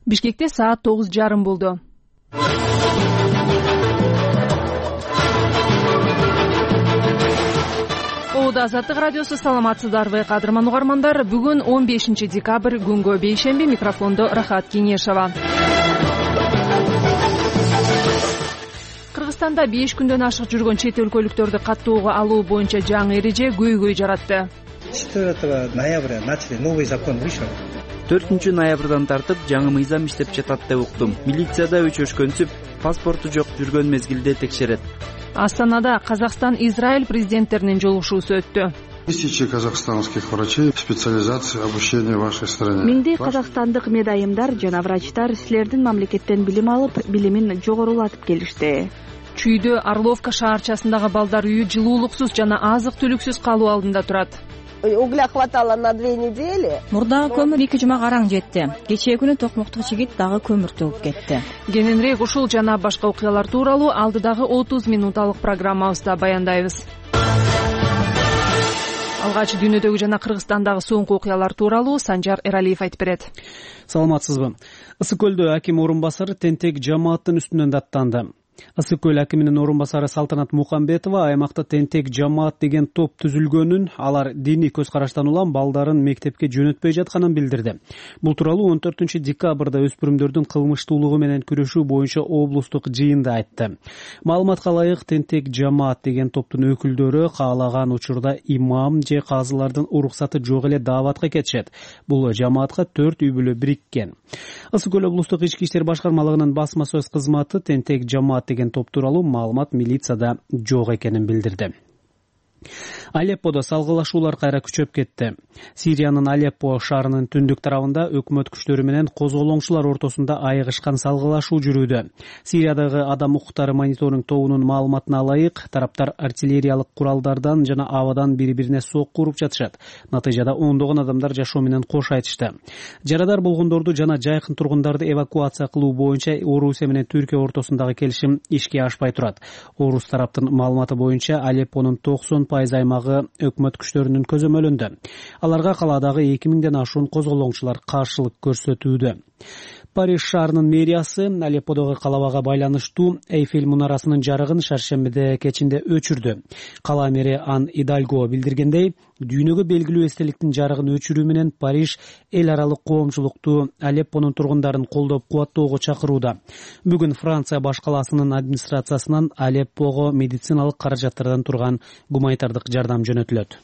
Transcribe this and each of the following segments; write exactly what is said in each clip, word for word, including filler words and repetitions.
Бишкекте саат тогуз жарым болду. Оуда Азаттык радиосу, саламатсыздарбы кадырман угармандар. Бүгүн он бешинчи декабрь, күнгө бейшемби. Микрофондо Рахат Кеңешова. Кыргызстанда беш күндөн ашык жүргөн чет өлкөлүктөрдү каттоого алуу боюнча жаңы эреже көйгөй жаратты. четвёртого ноября начали новый закон вышел. төртүнчү ноябрдан тартып жаңы мыйзам иштеп жатат деп уктум. Милицияда өчөшкөнсүп, паспорту жок жүргөн мезгилде текшерет. Астанада Казакстан Израиль президенттеринин жолугушуусу өттү. Тысячи казахстанских врачей специализации обучения в вашей стране. Миңдей казакстандык медайымдар жана врачтар силердин мамлекеттен билим алып, билимин жогорулатып келишти. Чүйдө Орловка шаарчасындагы балдар үйү жылуулуксуз жана азык-түлүксүз калуу алдында турат. Угля хватало на две недели. Мурдагы көмүр эки жума караң жетти. Кечээ күнү токмоктук жигит дагы көмүр төгүп кетти. Кененирээк ушул жана башка окуялар тууралуу алдыдагы отуз минуталык программабызда баяндайбыз. Алгач дүйнөдөгү жана Кыргызстандагы соңку окуялар тууралуу Санжар Эралиев айтып берет. Саламатсызбы. Ысык көлдө аким орун басары тентек жамааттын үстүнөн даттанды. Ысык көл акиминин орун басары Салтанат Мухамбетова аймакта тентек жамаат деген топ түзүлгөнүн, алар диний көз караштан улам балдарын мектепке жөнөтпөй жатканын билдирди. Бул тууралуу он төртүнчү декабрда өспүрүмдөрдүн кылмыштуулугу менен күрөшүү боюнча облустук жыйында айтты. Маалыматка ылайык, тентек жамаат деген топтун өкүлдөрү каалаган учурда имам же казылардын уруксаты жок эле дааватка кетишет. Бул жамаатка төрт үй бүлө бириккен. Ысык көл облустук ички иштер башкармалыгынын басма сөз кызматы тентек жамаат деген топ тууралуу маалымат милицияда жок экенин билдирди. Алепподо салгылашуулар кайра күчөп кетти. Сириянын Алеппо шаарынын түндүк тарабында өкмөт күчтөрү менен козголоңчулар ортосунда айыгышкан салгылашуу жүрүүдө. Сириядагы адам укуктары мониторинг тобунун маалыматына ылайык, тараптар артиллериялык куралдардан жана абадан бири-бирине сокку уруп жатышат. Натыйжада ондогон адамдар жашоо менен кош айтышты. Жарадар болгондорду жана жайкын тургундарды эвакуация кылуу боюнча Орусия менен Түркия ортосундагы келишим ишке ашпай турат. Орус тараптын маалыматы боюнча Алеппонун токсон пайыз аймагы өкмөт күчтөрүнүн көзөмөлүндө. Аларга калаадагы эки миңден ашуун козголоңчулар каршылык көрсөтүүдө. Париж шаарынын мэриясы Алепподогу калабага байланыштуу Эйфель мунарасынын жарыгын шаршембиде кечинде өчүрдү. Кала мэри Ан Идальго билдиргендей, дүйнөгө белгилүү эстеликтин жарыгын өчүрүү менен Париж эл аралык коомчулукту Алеппонун тургундарын колдоп кубаттоого чакырууда. Бүгүн Франция баш калаасынын администрациясынан Алеппого медициналык каражаттардан турган гуманитардык жардам жөнөтүлөт.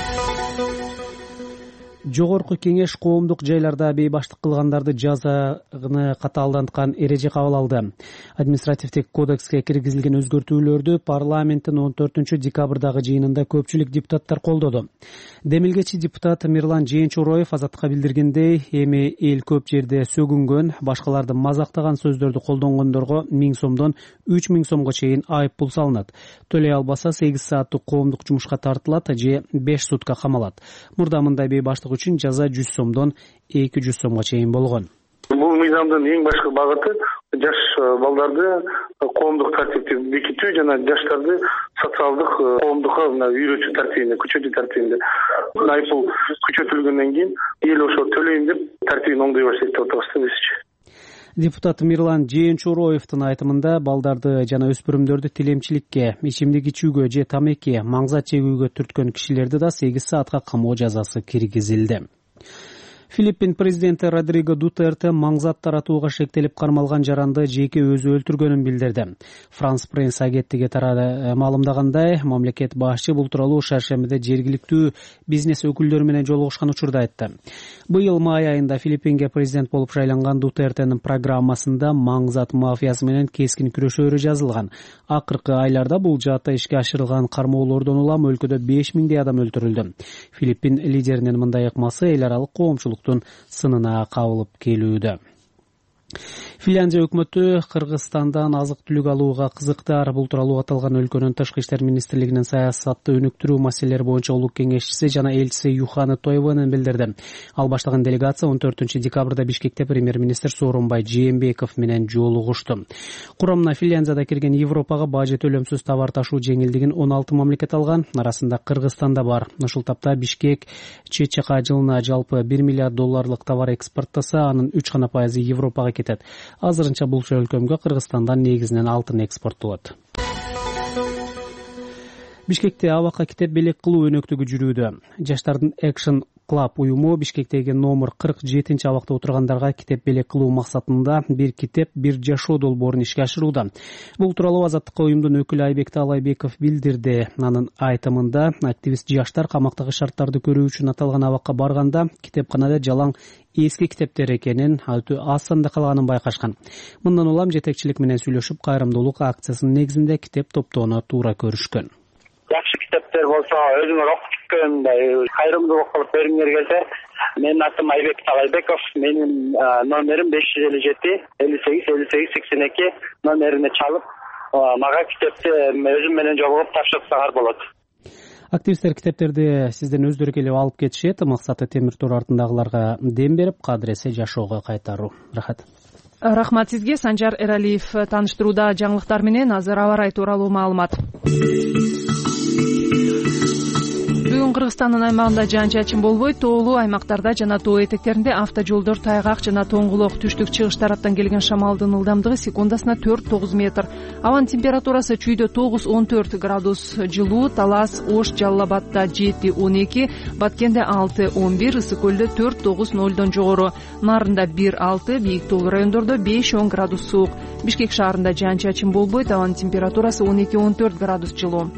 Жогорку кеңеш коомдук жайларда бейбаштык кылгандарды жазаны катаалданткан эреже кабыл алды. Административдик кодекске киргизилген өзгөртүүлөрдү парламенттин он төртүнчү декабрдагы жыйынында көпчүлүк депутаттар колдоду. Демилгечи депутат Мирлан Жээнчуроев Азаттыкка билдиргендей, эми эл көп жерде сөгүнгөн, башкаларды мазактаган сөздөрдү колдонгондорго миң сомдон үч миң сомго чейин айып пул салынат. Төлөй албаса сегиз сааттык коомдук жумушка тартылат же беш сутка камалат. Мурда мындай бейбаштык үчүн жаза жүз сомдон эки жүз сомго чейин болгон. Бул мыйзамдын эң башкы багыты жаш балдарды коомдук тартипти бекитүү жана жаштарды социалдык коомдукка үйрөтүү тартибинде, күчөтүү тартибинде. Айыппул күчөтүлгөндөн кийин эл ошо төлөйм деп тартибин оңдой баштайт деп атабыз бизчи. Депутат Мирлан Жээнчуроевдун айтымында балдарды жана өспүрүмдөрдү тилемчиликке, ичимдик ичүүгө же тамеки, маңзат жегүүгө түрткөн кишилерди да сегиз саатка камоо жазасы киргизилди. Филиппин президенти Родриго Дутерте маңзат таратууга шектелип кармалган жаранды жеке өзү өлтүргөнүн билдирди. Франс пресс агенттиги тарады маалымдагандай, мамлекет башчы бул тууралуу шаршембиде жергиликтүү бизнес өкүлдөрү менен жолугушкан учурда айтты. Быйыл май айында Филиппинге президент болуп шайланган Дутертенин программасында маңзат мафиясы менен кескин күрөшөөрү жазылган. Акыркы айларда бул жаатта ишке ашырылган кармоолордон улам өлкөдө беш миңдей адам өлтүрүлдү. Филиппин лидеринин мындай ыкмасы эл аралык коомчулук сынына кабылып келүүдө. Финляндия өкмөтү Кыргызстандан азык түлүк алууга кызыктар. Бул тууралуу аталган өлкөнүн Тышкы иштер министрлигинин саясатты өнүктүрүү маселелери боюнча улук кеңешчиси жана элчиси Юханы Тойвонен билдирди. Ал баштаган делегация он төртүнчү декабрда Бишкекте премьер-министр Сооронбай Жээнбеков менен жолугушту. Курамына Финляндияда кирген Европага бажы төлөмсүз товар ташуу жеңилдигин он алты мамлекет алган. Арасында Кыргызстан да бар. Ушул тапта Бишкек ЧЧК жылына жалпы бир миллиард долларлык товар экспорттаса, анын үч гана пайызы Европага кетет. Азырынча бул өлкөмгө Кыргызстандан негизинен алтын экспорттолот. Бишкекте абакка китеп белек кылуу өнөктүгү жүрүүдө. Жаштардын Action Club уюму Бишкектеги номер кырк жетинчи абакта отургандарга китеп белек кылуу максатында бир китеп, бир жашоо долбоорун ишке ашырууда. Бул тууралуу Азаттыкка уюмдун өкүлү Айбек Таалайбеков билдирди. Анын айтымында активист жаштар камактагы шарттарды көрүү үчүн аталган абакка барганда китепканада жалаң эски китептер экенин, өтө аз санда калганын байкашкан. Мындан улам жетекчилик менен сүйлөшүп, кайрымдуулук акциясынын негизинде китеп топтоону туура көрүшкөн. Жакшы китептер болсо, өзүңөр окуп чыккан кайрымдуулук кылып бериңер келсе, менин атым Айбек Таалайбеков, менин номерим беш жүз элүү жети элүү сегиз элүү сегиз сексен эки номерине чалып, мага китепти өзүм менен жолугуп тапшырсаңар болот. Активисттер китептерди сизден өздөрү келип алып кетишет. Максаты темир тор артындагыларга дем берип, кадыресе жашоого кайтаруу. Рахат. Рахмат сизге. Санжар Эралиев тааныштырууда жаңылыктар менен. Азыр аба ырайы тууралуу маалымат. Бүгүн Кыргызстандын аймагында жаан-чачын болбойт. Тоолуу аймактарда жана тоо этектеринде автожолдор тайгак жана тоңгулок. Түштүк чыгыш тараптан келген шамалдын ылдамдыгы секундасына төрт тогуз метр. Абанын температурасы чүйдө тогуз он төрт градус жылуу, Талас, Ош, Жалал Абадда жети он эки, Баткенде алты он бир, Ысык көлдө төрт тогуз нолдон жогору, Нарында бир алты, бийик тоолуу райондордо беш он градус суук. Бишкек шаарында жаан-чачын болбойт. Абанын температурасы он эки он төрт градус жылуу.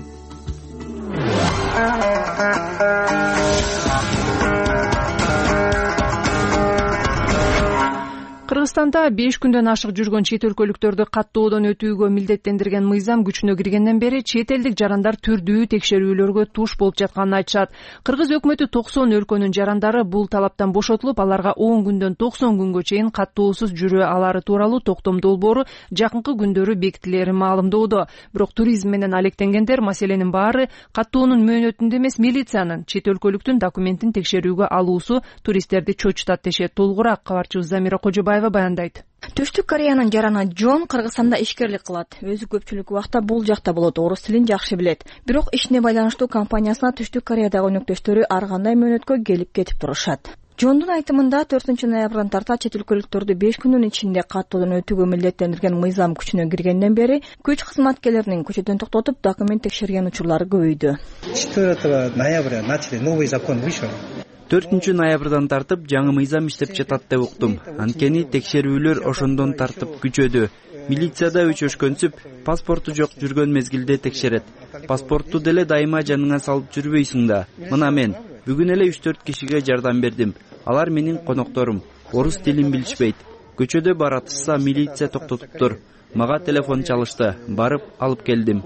Кыргызстанда беш күндөн ашык жүргөн чет өлкөлүктөрдү каттоодон өтүүгө милдеттендирген мыйзам күчүнө киргенден бери чет элдик жарандар түрдүү текшерүүлөргө туш болуп жатканын айтышат. Кыргыз өкмөтү токсон өлкөнүн жарандары бул талаптан бошотулуп, аларга он күндөн токсон күнгө чейин каттоосуз жүрө алары тууралуу токтом долбоору жакынкы күндөрү бекитилери маалымдоодо. Бирок туризм менен алектенгендер маселенин баары каттоонун мөөнөтүндө эмес, милициянын чет өлкөлүктүн документин текшерүүгө алуусу туристтерди чочутат дешет. Толугураак кабарчыбыз Замира Кожобаева баяндайт. Түштүк Кореянын жараны Джон Кыргызстанда ишкерлик кылат. Өзү көпчүлүк убакта бул жакта болот, орус тилин жакшы билет. Бирок ишине байланыштуу компаниясына Түштүк Кореядагы өнөктөштөрү ар кандай мөөнөткө келип кетип турушат. Джондун айтымында төртүнчү ноябрдан тарта чет өлкөлүктөрдү беш күндүн ичинде каттоодон өтүүгө милдеттендирген мыйзам күчүнө киргенден бери күч кызматкерлеринин көчөдөн токтотуп документ текшерген учурлары көбөйдү. четвёртого ноября начали новый закон вышел. төртүнчү ноябрдан тартып жаңы мыйзам иштеп жатат деп уктум. Анткени текшерүүлөр ошондон тартып күчөдү. Милицияда өчөшкөнсүп, паспорту жок жүргөн мезгилде текшерет. Паспортту деле дайыма жаныңа салып жүрбөйсүң да. Мына мен бүгүн эле үч төрт кишиге жардам бердим. Алар менин конокторум. Орус тилин билишпейт. Көчөдө баратышса милиция токтотуптур. Мага телефон чалышты. Барып алып келдим.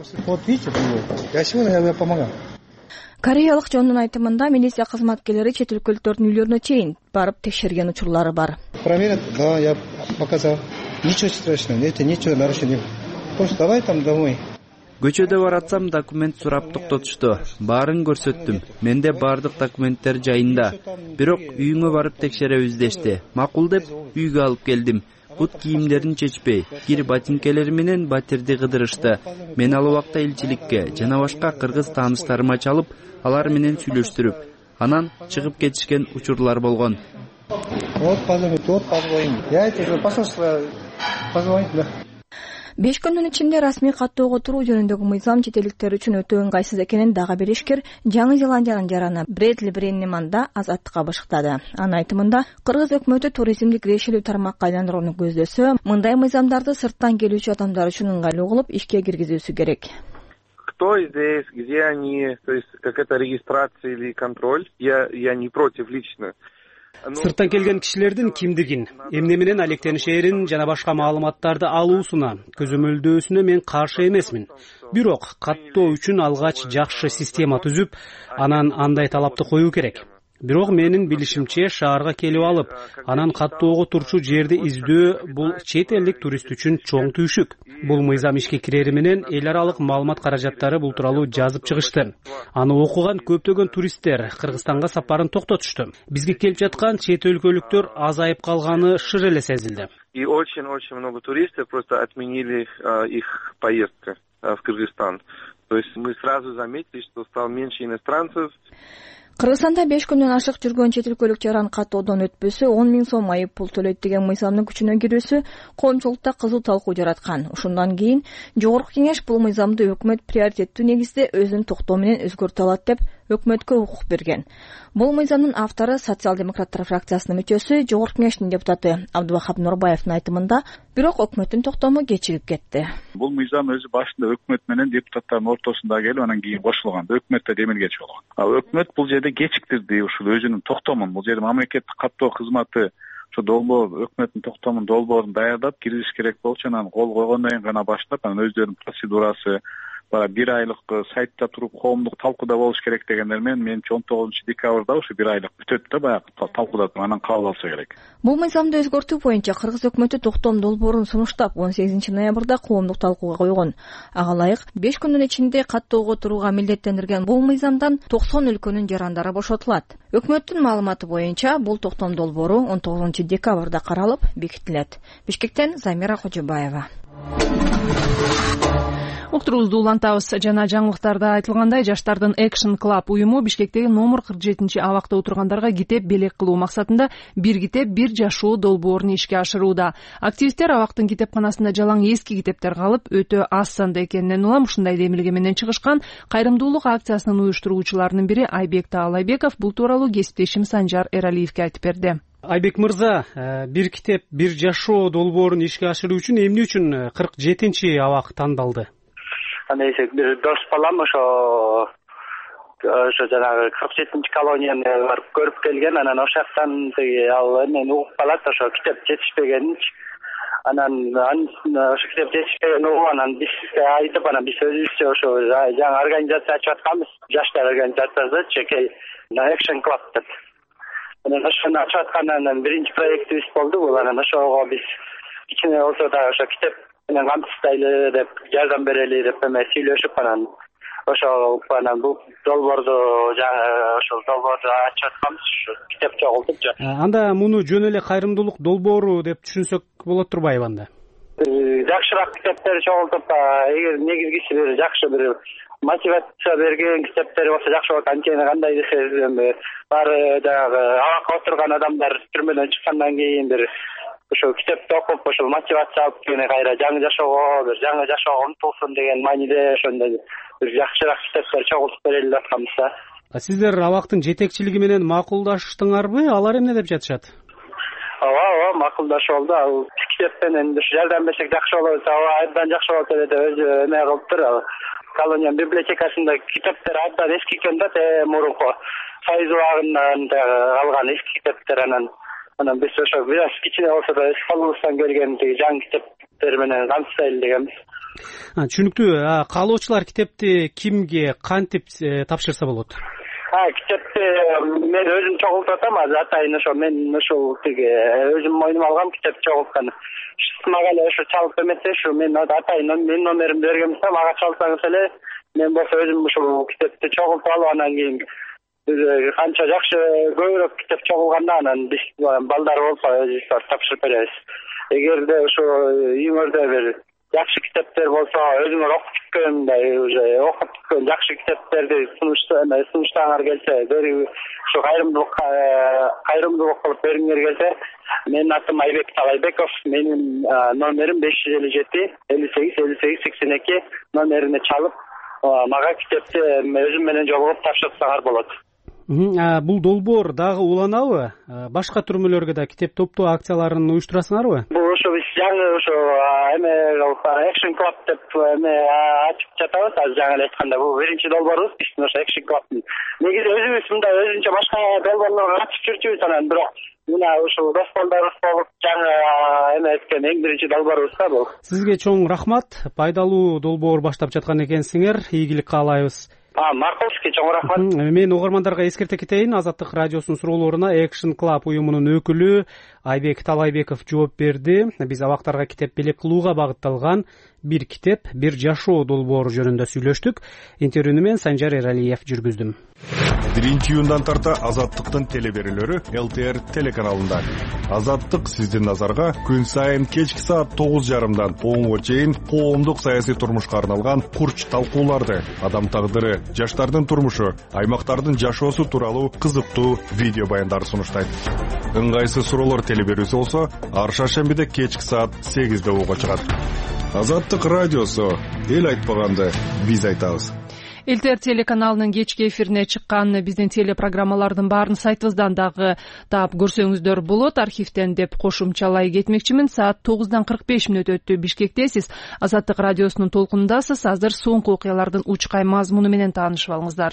Кореялык Жондун айтымында милиция кызматкерлери чет өлкөлүктөрдүн үйлөрүнө чейин барып текшерген учурлары бар. Проверят, да, я показал. Ничего страшного, это ничего нарушения. Просто давай там домой. Көчөдө баратсам документ сурап токтотушту. Баарын көрсөттүм. Менде баардык документтер жайында. Бирок үйүңө барып текшеребиз дешти. Макул деп үйгө алып келдим. Бут кийимдерин чечпей, кир ботинкелери менен батирди кыдырышты. Мен ал убакта элчиликке жана башка кыргыз тааныштарыма чалып, алар менен сүйлөштүрүп, анан чыгып кетишкен учурлар болгон. Вот позвонить, вот позвонить. Я тебе посольство позвонить, да. Беш күндүн ичинде расмий каттоого туруу жөнүндөгү мыйзам чет элдиктер үчүн өтө ыңгайсыз экенин дагы бир ишкер Жаңы Зеландиянын жараны Бредли Бренниман да Азаттыкка башыктады. Анын айтымында кыргыз өкмөтү туризмди кирешелүү тармакка айландырууну көздөсө, мындай мыйзамдарды сырттан келүүчү адамдар үчүн ыңгайлуу кылып ишке киргизүүсү керек. Кто здесь, где они, то есть как это регистрация или контроль, я, я не против лично. Сырттан келген кишилердин кимдигин, эмне менен алектенишерин жана башка маалыматтарды алуусуна, көзөмөлдөөсүнө мен каршы эмесмин. Бирок каттоо үчүн алгач жакшы система түзүп, анан андай талапты коюу керек. Бирок менин билишимче шаарга келип алып, анан каттоого турчу жерди издөө бул чет элдик турист үчүн чоң түйшүк. Бул мыйзам ишке кирери менен эл аралык маалымат каражаттары бул тууралуу жазып чыгышты. Аны окуган көптөгөн туристтер Кыргызстанга сапарын токтотушту. Бизге келип жаткан чет өлкөлүктөр азайып калганы шыр эле сезилди. И очень-очень много туристов просто отменили их поездку в Кыргызстан. То есть мы сразу заметили, что стало меньше иностранцев. Кыргызстанда беш күндөн ашык жүргөн чет өлкөлүк жаран каттоодон өтпөсө он миң сом айып пул төлөйт деген мыйзамдын күчүнө кирүүсү коомчулукта кызуу талкуу жараткан. Ушундан кийин Жогорку Кеңеш бул мыйзамды өкмөт приоритеттүү негизде өзүнүн токтоо менен өзгөртө алат деп өкмөткө укук берген. Бул мыйзамдын автору социал-демократтар фракциясынын мүчөсү, Жогорку Кеңештин депутаты Абдубахап Нурбаевдин айтымында, бирок өкмөттүн токтому кечигип кетти. Бул мыйзам өзү башында өкмөт менен депутаттардын ортосунда келип, анан кийин кошулган. Өкмөттө демилгечи болгон. А өкмөт бул жерде кечиктирди ушул өзүнүн токтомун. Бул жерде мамлекеттик каттоо кызматы ошо долбоор өкмөттүн токтомун долбоорун даярдап киргизиш керек болчу, анан кол койгондон кийин гана баштап, анан өздөрүнүн процедурасы бара бир айлык сайтта туруп коомдук талкууда болуш керек дегендер менен менимче он тогузунчу декабрда ушу бир айлык бүтөт да баягы талкууда анан кабыл алса керек. Бул мыйзамды өзгөртүү боюнча Кыргыз өкмөтү токтом долбоорун сунуштап он сегизинчи ноябрда коомдук талкууга койгон. Ага ылайык беш күндүн ичинде каттоого турууга милдеттендирген бул мыйзамдан токсон өлкөнүн жарандары бошотулат. Өкмөттүн маалыматы боюнча бул токтом долбоору он тогузунчу декабрда каралып бекитилет. Бишкектен Замира Кожобаева. Уктуруубузду улантабыз. Жана жаңылыктарда айтылгандай, Жаштардын Action Club уюму Бишкектеги номер кырк жетинчи абакта отургандарга китеп белек кылуу максатында бир китеп бир жашоо долбоорун ишке ашырууда. Активисттер абактын китепканасында жалаң эски китептер калып, өтө аз санда экенинен улам ушундай демилге менен чыгышкан кайрымдуулук акциясынын уюштуруучуларынын бири Айбек Таалайбеков бул тууралуу кесиптешим Санжар Эралиевге айтып берди. Айбек мырза, бир китеп бир жашоо долбоорун ишке ашыруу үчүн эмне үчүн кырк жетинчи абак тандалды? Аны бир дос балам ошо ошо жанагы кырк жетинчи колонияны барып көрүп келген, анан ошол жактан тиги ал эмен угуп калат, ошо китеп жетишпегенинчи. Анан ошо китеп жетишпеген угуп, анан бизге айтып, анан биз өзүбүзчө ошо жаңы организация ачып атканбыз, жаштар организациясы чекей Action Club деп. Анан ошону ачып аткандан биринчи проектибиз болду бул. Анан ошого биз кичине болсо да ошо китеп менен камсыздайлы деп, жардам берели деп эме сүйлөшүп, анан ошо анан бул долбоорду жаңы ошол долбоорду ачып атканбыз, ушу китеп чогултуп. Анда муну жөн эле кайрымдуулук долбоору деп түшүнсөк болот турбайбы анда? Жакшыраак китептер чогултуп, эгер негизгиси бир жакшы бир мотивация берген китептер болсо жакшы болот. Анткени кандай десем, баары жанагы абакка отурган адамдар түрмөдөн чыккандан кийин бир ошо китепти окуп, ошол мотивация алып кийин кайра жаңы жашоого, бир жаңы жашоого умтулсун деген мааниде ошондой бир жакшыраак китептер чогултуп берели деп атканбыз да. Сиздер абактын жетекчилиги менен макулдаштыңарбы? Алар эмне деп жатышат? Ооба, ооба, макулдашып алды. Ал китеп менен жардам берсек жакшы болот, аба абдан жакшы болот деп өзү эме кылыптыр. Колониянын библиотекасында китептер абдан эски экен да, мурунку Союз убагынан калган эски китептер. Анан анан биз ошо бир аз кичине болсо да өз колубуздан келген тиги жаңы китептер менен камсыздайлы дегенбиз. Түшүнүктүү. Каалоочулар китепти кимге, кантип тапшырса болот? А, китепти мен өзүм чогултуп атам, атайын ошо мен ошол тиги өзүм мойнума алгам китеп чогулткан. Мага эле ошо чалып эметсе, ушу мен атайын менин номеримди бергенбиз да, мага чалсаңыз эле мен болсо өзүм ушул китепти чогултуп алып, анан кийин канча жакшы көбүрөөк китеп чогулганда анан биз балдар болсо өзүбүз тапшырып беребиз. Эгерде ошо үйүңөрдө бир жакшы китептер болсо, өзүңөр окуп бүткөн, мындай уже окуп бүткөн жакшы китептерди сунуштаңар келсе, ошо кайрымдуулук кайрымдуулук кылып бергиңер келсе, менин атым Айбек Таалайбеков, менин номерим беш жүз элүү жети элүү сегиз элүү сегиз сексен эки номерине чалып, мага китепти өзүм менен жолугуп тапшырсаңар болот. Бул долбоор дагы уланабы? Башка түрмөлөргө да китеп топтоо акцияларын уюштурасыңарбы? Бул ошо биз жаңы ошо эме Action Club деп эме ачып жатабыз. Азыр жаңы эле айтканда бул биринчи долбоорубуз биздин ошо Action Club'тын. Негизи өзүбүз мындай өзүнчө башка долбоорлорго катышып жүрчүбүз, анан бирок мына ушул дос балдарыбыз болуп жаңы эме эткен эң биринчи долбоорубуз да бул. Сизге чоң рахмат. Пайдалуу долбоор баштап жаткан экенсиңер. Ийгилик каалайбыз. макул, чоң рахмат. Мен угармандарга эскерте кетейин, Азаттык радиосунун суроолоруна Action Club уюмунун өкүлү Айбек Талайбеков жооп берди. Биз абактарга китеп белек кылууга багытталган бир китеп, бир жашоо долбоору жөнүндө сүйлөштүк. Интервьюну мен Санжар Эралиев жүргүздүм. биринчи июндан тарта Азаттыктын телеберүүлөрү Эл Т Р телеканалында. Азаттык сиздин назарга күн сайын кечки саат тогуз жарымдан онго чейин коомдук саясий турмушка арналган курч талкууларды, адам тагдыры, жаштардын турмушу, аймактардын жашоосу тууралуу кызыктуу видео баяндарды сунуштайт. Ыңгайсыз суроолор телеберүүсү болсо, ар шаршембиде кечки саат сегизде угууга чыгат. Азаттык радиосу, эл айтпаганды биз айтабыз. Эл Т Р телеканалынын кечки эфирине чыккан биздин телепрограммалардын баарын сайтыбыздан дагы таап көрсөңүздөр болот. Архивден деп кошумчалай кетмекчимин. Саат тогуздан кырк беш мүнөт өттү. Бишкекте сиз Азаттык радиосунун толкунундасыз. Азыр соңку окуялардын учкай мазмуну менен таанышып алыңыздар.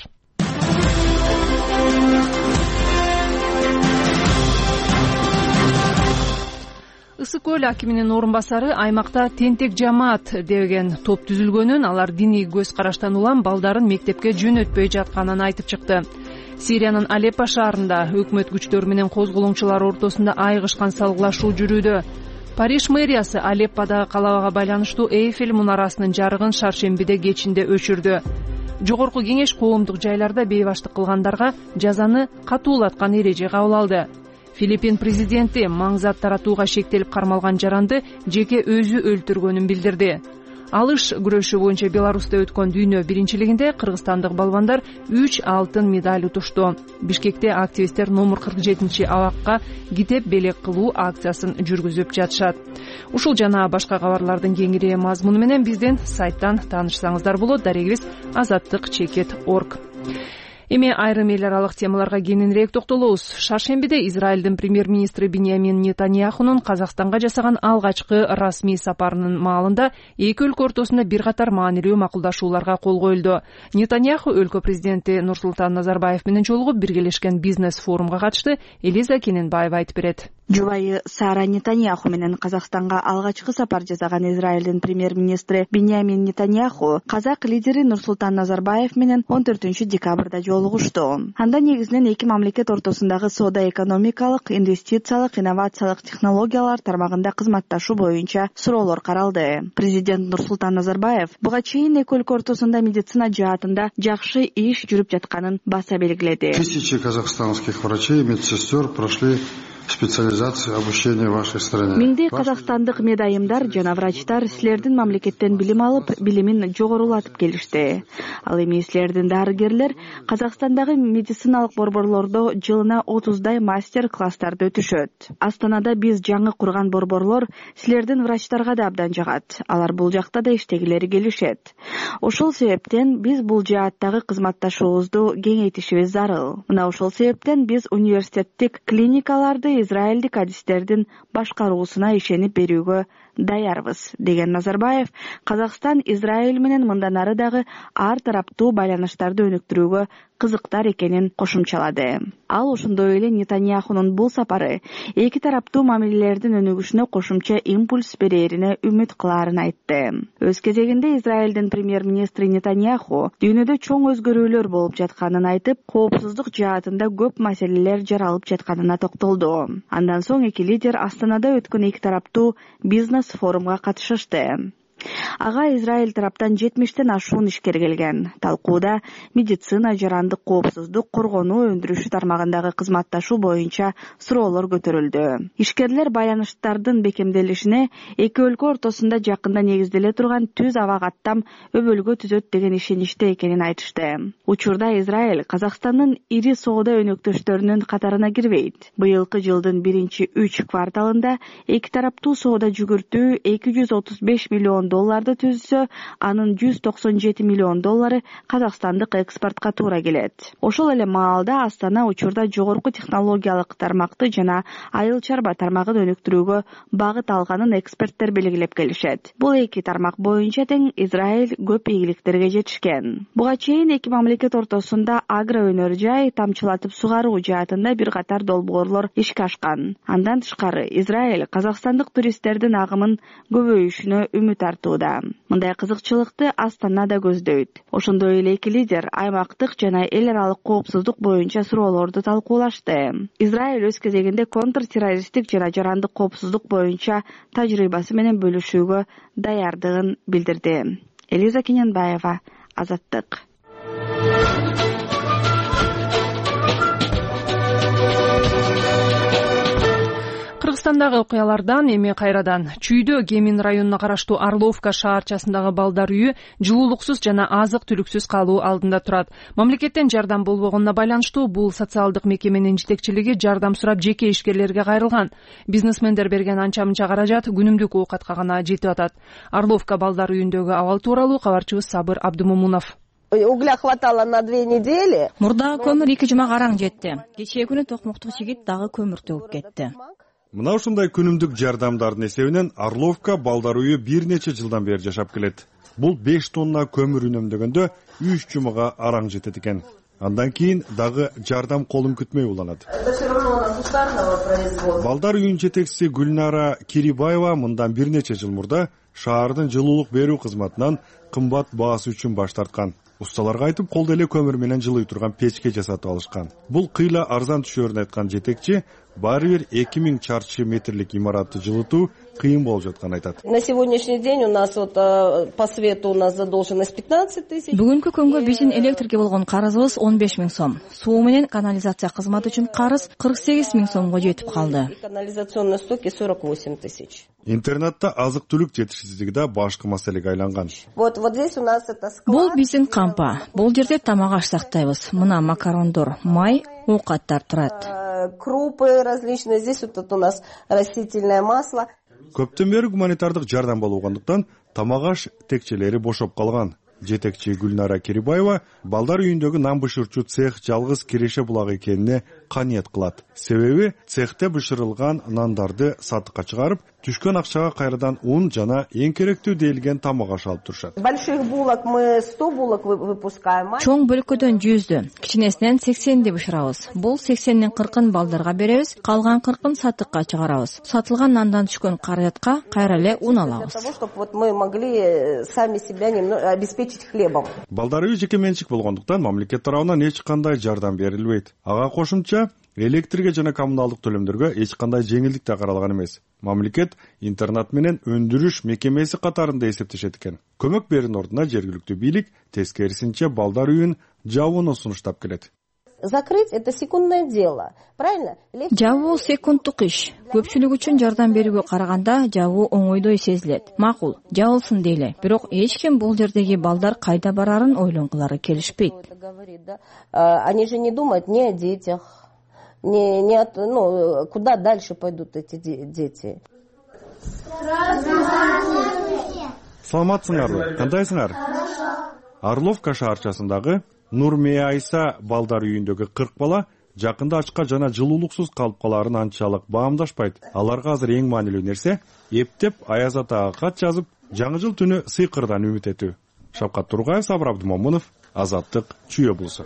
Ысык көл акиминин орун басары аймакта тентек жамаат деген топ түзүлгөнүн, алар диний көз караштан улам балдарын мектепке жөнөтпөй жатканын айтып чыкты. Сириянын Алеппо шаарында өкмөт күчтөрү менен козголоңчулар ортосунда айыгышкан салгылашуу жүрүүдө. Париж мэриясы Алепподагы калабага байланыштуу Эйфель мунарасынын жарыгын шаршембиде кечинде өчүрдү. Жогорку кеңеш коомдук жайларда бейбаштык кылгандарга жазаны катуулаткан эреже кабыл алды. Филиппин президенти маң зат таратууга шектелип кармалган жаранды жеке өзү өлтүргөнүн билдирди. Алыш күрөшү боюнча Беларуста өткөн дүйнө биринчилигинде кыргызстандык балбандар үч алтын медаль утушту. Бишкекте активисттер номер кырк жетинчи абакка китеп белек кылуу акциясын жүргүзүп жатышат. Ушул жана башка кабарлардын кеңири мазмуну менен биздин сайттан таанышсаңыздар болот. Дарегибиз азаттык чекит точка орг. Эми айрым эл аралык темаларга кененирээк токтолобуз. Шаршембиде Израилдин премьер-министри Биньямин Нетаньяхунун Казакстанга жасаган алгачкы расмий сапарынын маалында эки өлкө ортосунда бир катар маанилүү макулдашууларга кол коюлду. Нетаньяху өлкө президенти Нурсултан Назарбаев менен жолугуп биргелешкен бизнес форумга катышты. Элиза Кененбаева айтып берет. Жубайы Сара Нетаньяху менен Казакстанга алгачкы сапар жасаган Израилдин премьер-министри Биньямин Нетаньяху казак лидери Нурсултан Назарбаев менен он төртүнчү декабрда жолугушту. Анда негизинен эки мамлекет ортосундагы соода-экономикалык, инвестициялык, инновациялык технологиялар тармагында кызматташуу боюнча суроолор каралды. Президент Нурсултан Назарбаев буга чейин эки өлкө ортосунда медицина жаатында жакшы иш жүрүп жатканын баса белгиледи. Тысячи казахстанских врачей и медсестер прошли специализация обучения в вашей стране. Миңдей казакстандык медайымдар жана врачтар силердин мамлекеттен билим алып, билимин жогорулатып келишти. Ал эми силердин дарыгерлер Казакстандагы медициналык борборлордо жылына отуздай мастер-класстарды өтүшөт. Астанада биз жаңы курган борборлор силердин врачтарга да абдан жагат. Алар бул жакта да иштегилери келишет. Ошол себептен биз бул жааттагы кызматташуубузду кеңейтишибиз зарыл. Мына ошол себептен биз университеттик клиникаларды израилдик адистердин башкаруусуна ишенип берүүгө даярбыз, деген Назарбаев Казакстан Израиль менен мындан ары дагы ар тараптуу байланыштарды өнүктүрүүгө кызыктар экенин кошумчалады. Ал ошондой эле Нетаньяхунун бул сапары эки тараптуу мамилелердин өнүгүшүнө кошумча импульс берерине үмүт кылаарын айтты. Өз кезегинде Израилдин премьер-министри Нетаньяху дүйнөдө чоң өзгөрүүлөр болуп жатканын айтып, коопсуздук жаатында көп маселелер жаралып жатканына токтолду. Андан соң эки лидер Астанада өткөн эки тараптуу бизнес форумга катышышты. Ага Израиль тараптан жетимиштен ашуун ишкер келген. Талкууда медицина, жарандык коопсуздук, коргонуу, өндүрүшү тармагындагы кызматташуу боюнча суроолор көтөрүлдү. Ишкерлер байланыштардын бекемделишине эки өлкө ортосунда жакында негизделе турган түз аба каттам өбөлгө түзөт деген ишеничте экенин айтышты. Учурда Израиль Казакстандын ири соода өнөктөштөрүнүн катарына кирбейт. Быйылкы жылдын биринчи үч кварталында эки тараптуу соода жүгүртүү эки жүз отуз беш миллион долларды түзсө, анын жүз токсон жети миллион доллары казакстандык экспортко туура келет. Ошол эле маалда Астана учурда жогорку технологиялык тармакты жана айыл чарба тармагын өнүктүрүүгө багыт алганын эксперттер белгилеп келишет. Бул эки тармак боюнча тең Израиль көп ийгиликтерге жетишкен. Буга чейин эки мамлекет ортосунда агро өнөр жай, тамчылатып сугаруу жаатында бир катар долбоорлор ишке ашкан. Андан тышкары Израиль казакстандык туристтердин агымын көбөйүшүнө үмүт артып тартууда. Мындай кызыкчылыкты Астана да көздөйт. Ошондой эле эки лидер аймактык жана эл аралык коопсуздук боюнча суроолорду талкуулашты. Израиль өз кезегинде контртеррористтик жана жарандык коопсуздук боюнча тажрыйбасы менен бөлүшүүгө даярдыгын билдирди. Элиза Кененбаева, Азаттык. Кыргызстандагы окуялардан эми кайрадан. Чүйдө Кемин районуна караштуу Орловка шаарчасындагы балдар үйү жылуулуксуз жана азык-түлүксүз калуу алдында турат. Мамлекеттен жардам болбогонуна байланыштуу бул социалдык мекеменин жетекчилиги жардам сурап жеке ишкерлерге кайрылган. Бизнесмендер берген анча-мынча каражат күнүмдүк оокатка гана жетип атат. Орловка балдар үйүндөгү абал тууралуу кабарчыбыз Сабыр Абдымомунов. Угля хватало на две недели. Мурдагы көмүр эки жумак араң жетти. Кечээ күнү токмоктук жигит дагы көмүр төгүп кетти. Мына ушундай күнүмдүк жардамдардын эсебинен Орловка балдар үйү бир нече жылдан бери жашап келет. Бул беш тонна көмүр үнөмдөгөндө үч жумага араң жетет экен. Андан кийин дагы жардам колун күтмөй уланат. Балдар үйүнүн жетекчиси Гүлнара Кирибаева мындан бир нече жыл мурда шаардын жылуулук берүү кызматынан кымбат баасы үчүн баш тарткан. Усталарга айтып, колдо эле көмүр менен жылый турган печке жасатып алышкан. Бул кыйла арзан түшөөрүн айткан жетекчи баары бир эки миң чарчы метрлик имаратты жылытуу кыйын болуп жатканын айтат. На сегодняшний день у нас вот по свету у нас задолженность пятнадцать тысяч. Бүгүнкү күнгө биздин электрге болгон карызыбыз он беш миң сом. Суу менен канализация кызматы үчүн карыз кырк сегиз миң сомго жетип калды. Канализационные стоки сорок восемь тысяч. Интернетте азык-түлүк жетишсиздиги да башкы маселеге айланган. Вот вот здесь у нас это склад. Бул биздин кампа. Бул жерде тамак аш сактайбыз. Мына макарондор, май, оокаттар турат. Крупы различные. Здесь вот у нас растительное масло. Көптөн бери гуманитардык жардам болгондуктан тамак аш текчелери бошоп калган. Жетекчи Гүлнара Кирибаева балдар үйүндөгү нан бышырчу цех жалгыз киреше булагы экенине каниет кылат. Себеби цехте бышырылган нандарды сатыкка чыгарып, түшкөн акчага кайрадан ун жана эң керектүү делген тамак аш алып турушат. Больших булок мы сто булок выпускаем. Чоң бөлкөдөн жүздү, кичинесинен сексенди бышырабыз. Бул сексендин кыркын балдарга беребиз, калган кыркын сатыкка чыгарабыз. Сатылган нандан түшкөн каражатка кайра эле ун алабыз. Для того, чтобы вот мы могли сами себя немного обеспечить хлебом. Балдар үй жеке менчик болгондуктан мамлекет тарабынан эч кандай жардам берилбейт. Ага кошумча электрге жана коммуналдык төлөмдөргө эч кандай жеңилдик да каралган эмес. Мамлекет интернат менен өндүрүш мекемеси катарында эсептешет экен. Көмөк берүүнүн ордуна жергиликтүү бийлик тескерисинче балдар үйүн жабууну сунуштап келет. Закрыть это секундное дело, правильно? Жабуу секундтук иш. Көпчүлүк үчүн жардам берүүгө караганда жабуу оңойдой сезилет. Макул, жабылсын дейле. Бирок эч ким бул жердеги балдар кайда барарын ойлонгулары келишпейт. Они же не думают ни о детях, не не от, ну куда дальше пойдут эти дети. Саламатсыңарбы? Кандайсыңар? Орловка шаарчасындагы Нурмия Айса балдар үйүндөгү кырк бала жакында ачка жана жылуулуксуз калып калаарын анчалык баамдашпайт. Аларга азыр эң маанилүү нерсе эптеп Аяз атага кат жазып, жаңы жыл түнү сыйкырдан үмүт этүү. Шавкат Тургаев, Сабыр Абдымомунов, Азаттык, Чүй облусу.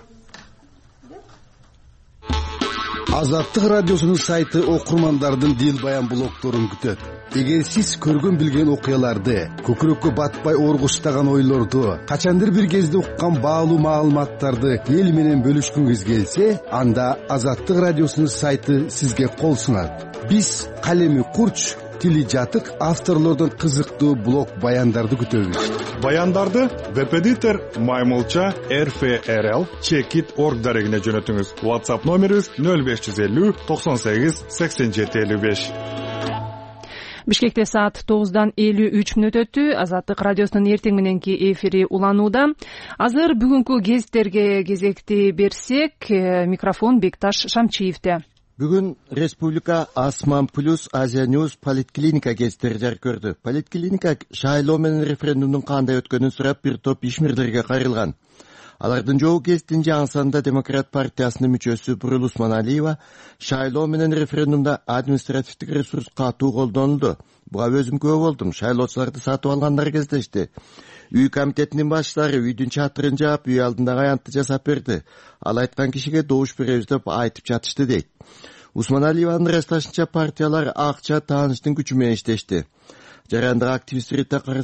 Азаттык радиосунун сайты окурмандардын дил баян блогторун күтөт. Эгер сиз көргөн билген окуяларды, көкүрөккө батпай оргуштаган ойлорду, качандыр бир кезде уккан баалуу маалыматтарды эл менен бөлүшкүңүз келсе, анда Азаттык радиосунун сайты сизге кол сунат. Биз калеми курч, тили жатык авторлордон кызыктуу блог баяндарды күтөбүз. Баяндарды веб-эдитор Маймылча эр эф эр эл чекит точка орг дарегине жөнөтүңүз. WhatsApp номерибиз нөл беш жүз элүү токсон сегиз сексен жети элүү беш. Бишкекте саат тогуздан элүү үч мүнөт өттү. Азаттык радиосунун эртең мененки эфири уланууда. Азыр бүгүнкү гезиттерге кезекти берсек, микрофон Бекташ Шамчиевде. Бүгүн Республика Асман плюс Азия Ньюс политклиника гезиттери жар көрдү. Политклиника шайлоо менен референдумдун кандай өткөнүн сурап бир топ ишмерлерге кайрылган. Алардын жолу гезиттин жаңы санында Демократ партиясынын мүчөсү Бурул Усманалиева шайлоо менен референдумда административдик ресурс катуу колдонулду. Буга өзүм күбө болдум. Шайлоочуларды сатып алгандар кездешти. Үй комитетинин башчылары үйдүн чатырын жаап, үй алдындагы аянтты жасап берди. Ал айткан кишиге добуш беребиз деп айтып жатышты дейт. Усманалиеванын ырасташынча партиялар акча тааныштын күчү менен иштешти. Жарандык активисттер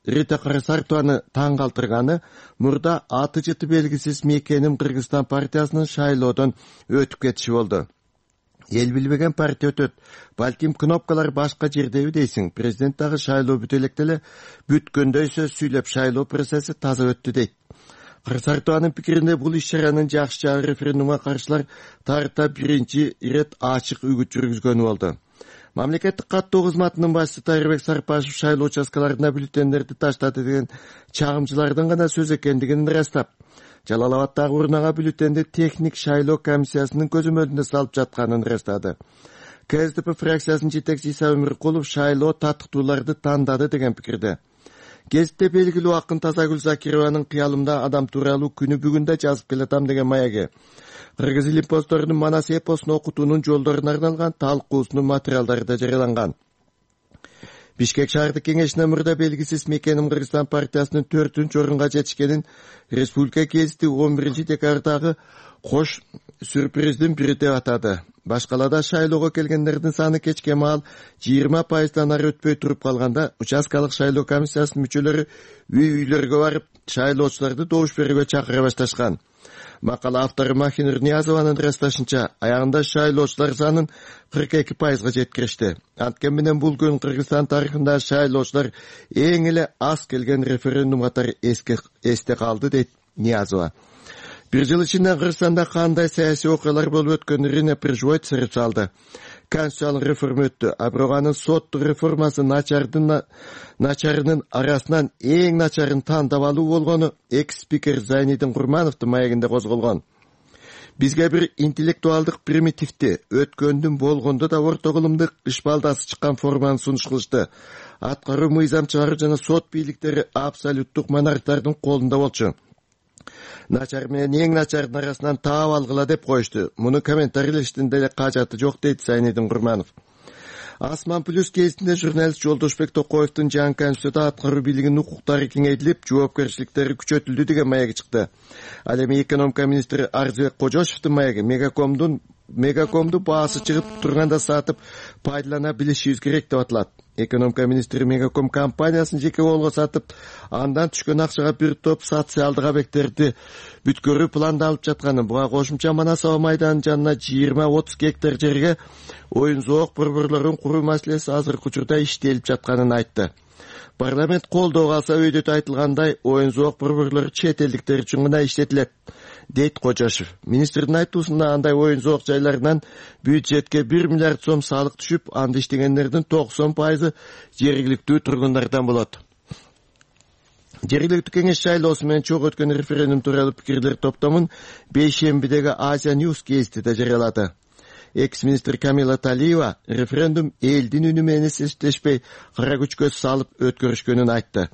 Рита Карасартованы таң калтырганы мурда аты жыты белгисиз Мекеним Кыргызстан партиясынын шайлоодон өтүп кетиши болду. Эл билбеген партия өтөт. Балким кнопкалар башка жердеби дейсиң. Президент дагы шайлоо бүтө электе эле бүткөндөй сөз сүйлөп шайлоо процесси таза өттү дейт. Карасартованын пикиринде бул иш-чаранын жакшы жагы референдумга каршылар тарта биринчи ирет ачык үгүт жүргүзгөнү болду. Мамлекеттик каттоо кызматынын башчысы Тайырбек Сарпашев шайлоо участкаларына бюллетендерди таштады деген чагымчылардын гана сөз экендигин ырастап, Жалал Абаддагы урнага бюллетенди техник шайлоо комиссиясынын көзөмөлүндө салып жатканын ырастады. КСДП фракциясынын жетекчиси Иса Өмүркулов шайлоо татыктууларды тандады деген пикирде. Гезитте белгилүү акын Тазагүл Закированын кыялымда адам тууралуу күнү бүгүндө жазып келатам деген маяги. Кыргыз ил импосторунун Манас эпосун окутуунун жолдоруна арналган талкуусунун материалдары да жарыяланган. Бишкек шаардык кеңешинин мурда белгисиз Мекеним Кыргызстан партиясынын төртүнчү орунга жетишкенин республика гезити он биринчи декабрдагы кош сюрприздин бири деп атады. Башкалада шайлоого келгендердин саны кечке маал жыйырма пайыздан ары өтпөй туруп калганда, участкалык шайлоо комиссиясынын мүчөлөрү үй-үйлөргө барып, шайлоочуларды добуш берүүгө чакыра башташкан. Макала автору Махинур Ниязованын ырасташынча, аягында шайлоочулар санын кырк эки пайызга жеткиришти. Анткени менен бул күн Кыргызстан тарыхында шайлоочулар эң эле аз келген референдум катары эсте калды, дейт Ниязова. Бир жыл ичинде Кыргызстанда кандай саясий окуялар болуп өткөнүн Ирина Прижвой сырып салды. Конституциялык реформа өттү, а бирок анын соттук реформасы начардын начарынын арасынан эң начарын тандап алуу болгону экс-спикер Зайнидин Курмановдун маегинде козголгон. Бизге бир интеллектуалдык примитивти, өткөндүн болгондо да орто кылымдык ишбалдасы чыккан форманы сунуш кылышты. Аткаруу мыйзамчылары жана сот бийликтери абсолюттук монархтардын колунда болчу. Начар менен эң начардын арасынан таап алгыла деп коюшту. Муну комментарийлештинде деле кажаты жок, дейт Зайнидин Курманов. Асман плюс кезинде журналист Жолдошбек Токоевдун жаңы конституцияда аткаруу бийлигинин укуктары кеңейтилип, жоопкерчиликтери күчөтүлдү деген маеги чыкты. Ал эми экономика министри Арзыбек Кожошевдун маеги мегакомдун мегакомду баасы чыгып турганда сатып пайдалана билишибиз керек деп аталат. Экономика министри мегаком компаниясын жеке колго сатып, андан түшкөн акчага бир топ социалдык объекттерди бүткөрүү пландалып жатканын, буга кошумча Манас аба майданынын жанына жыйырма отуз гектар жерге оюн зоок борборлорун куруу маселеси азыркы учурда иштелип жатканын айтты. Парламент колдоого алса өйдөтө айтылгандай, оюн зоок борборлору чет элдиктер үчүн гана иштетилет, дейт Кожошев. Министрдин айтуусунда андай оюн зоок жайларынан бюджетке бир миллиард сом салык түшүп, анда иштегендердин токсон пайызы жергиликтүү тургундардан болот. Жергиликтүү кеңеш шайлоосу менен чогуу өткөн референдум тууралуу пикирлер топтомун бейшембидеги Азия News гезитиде жарыялады. Экс-министр Камила Талиева референдум элдин үнү менен эсептешпей кара күчкө салып өткөрүшкөнүн айтты.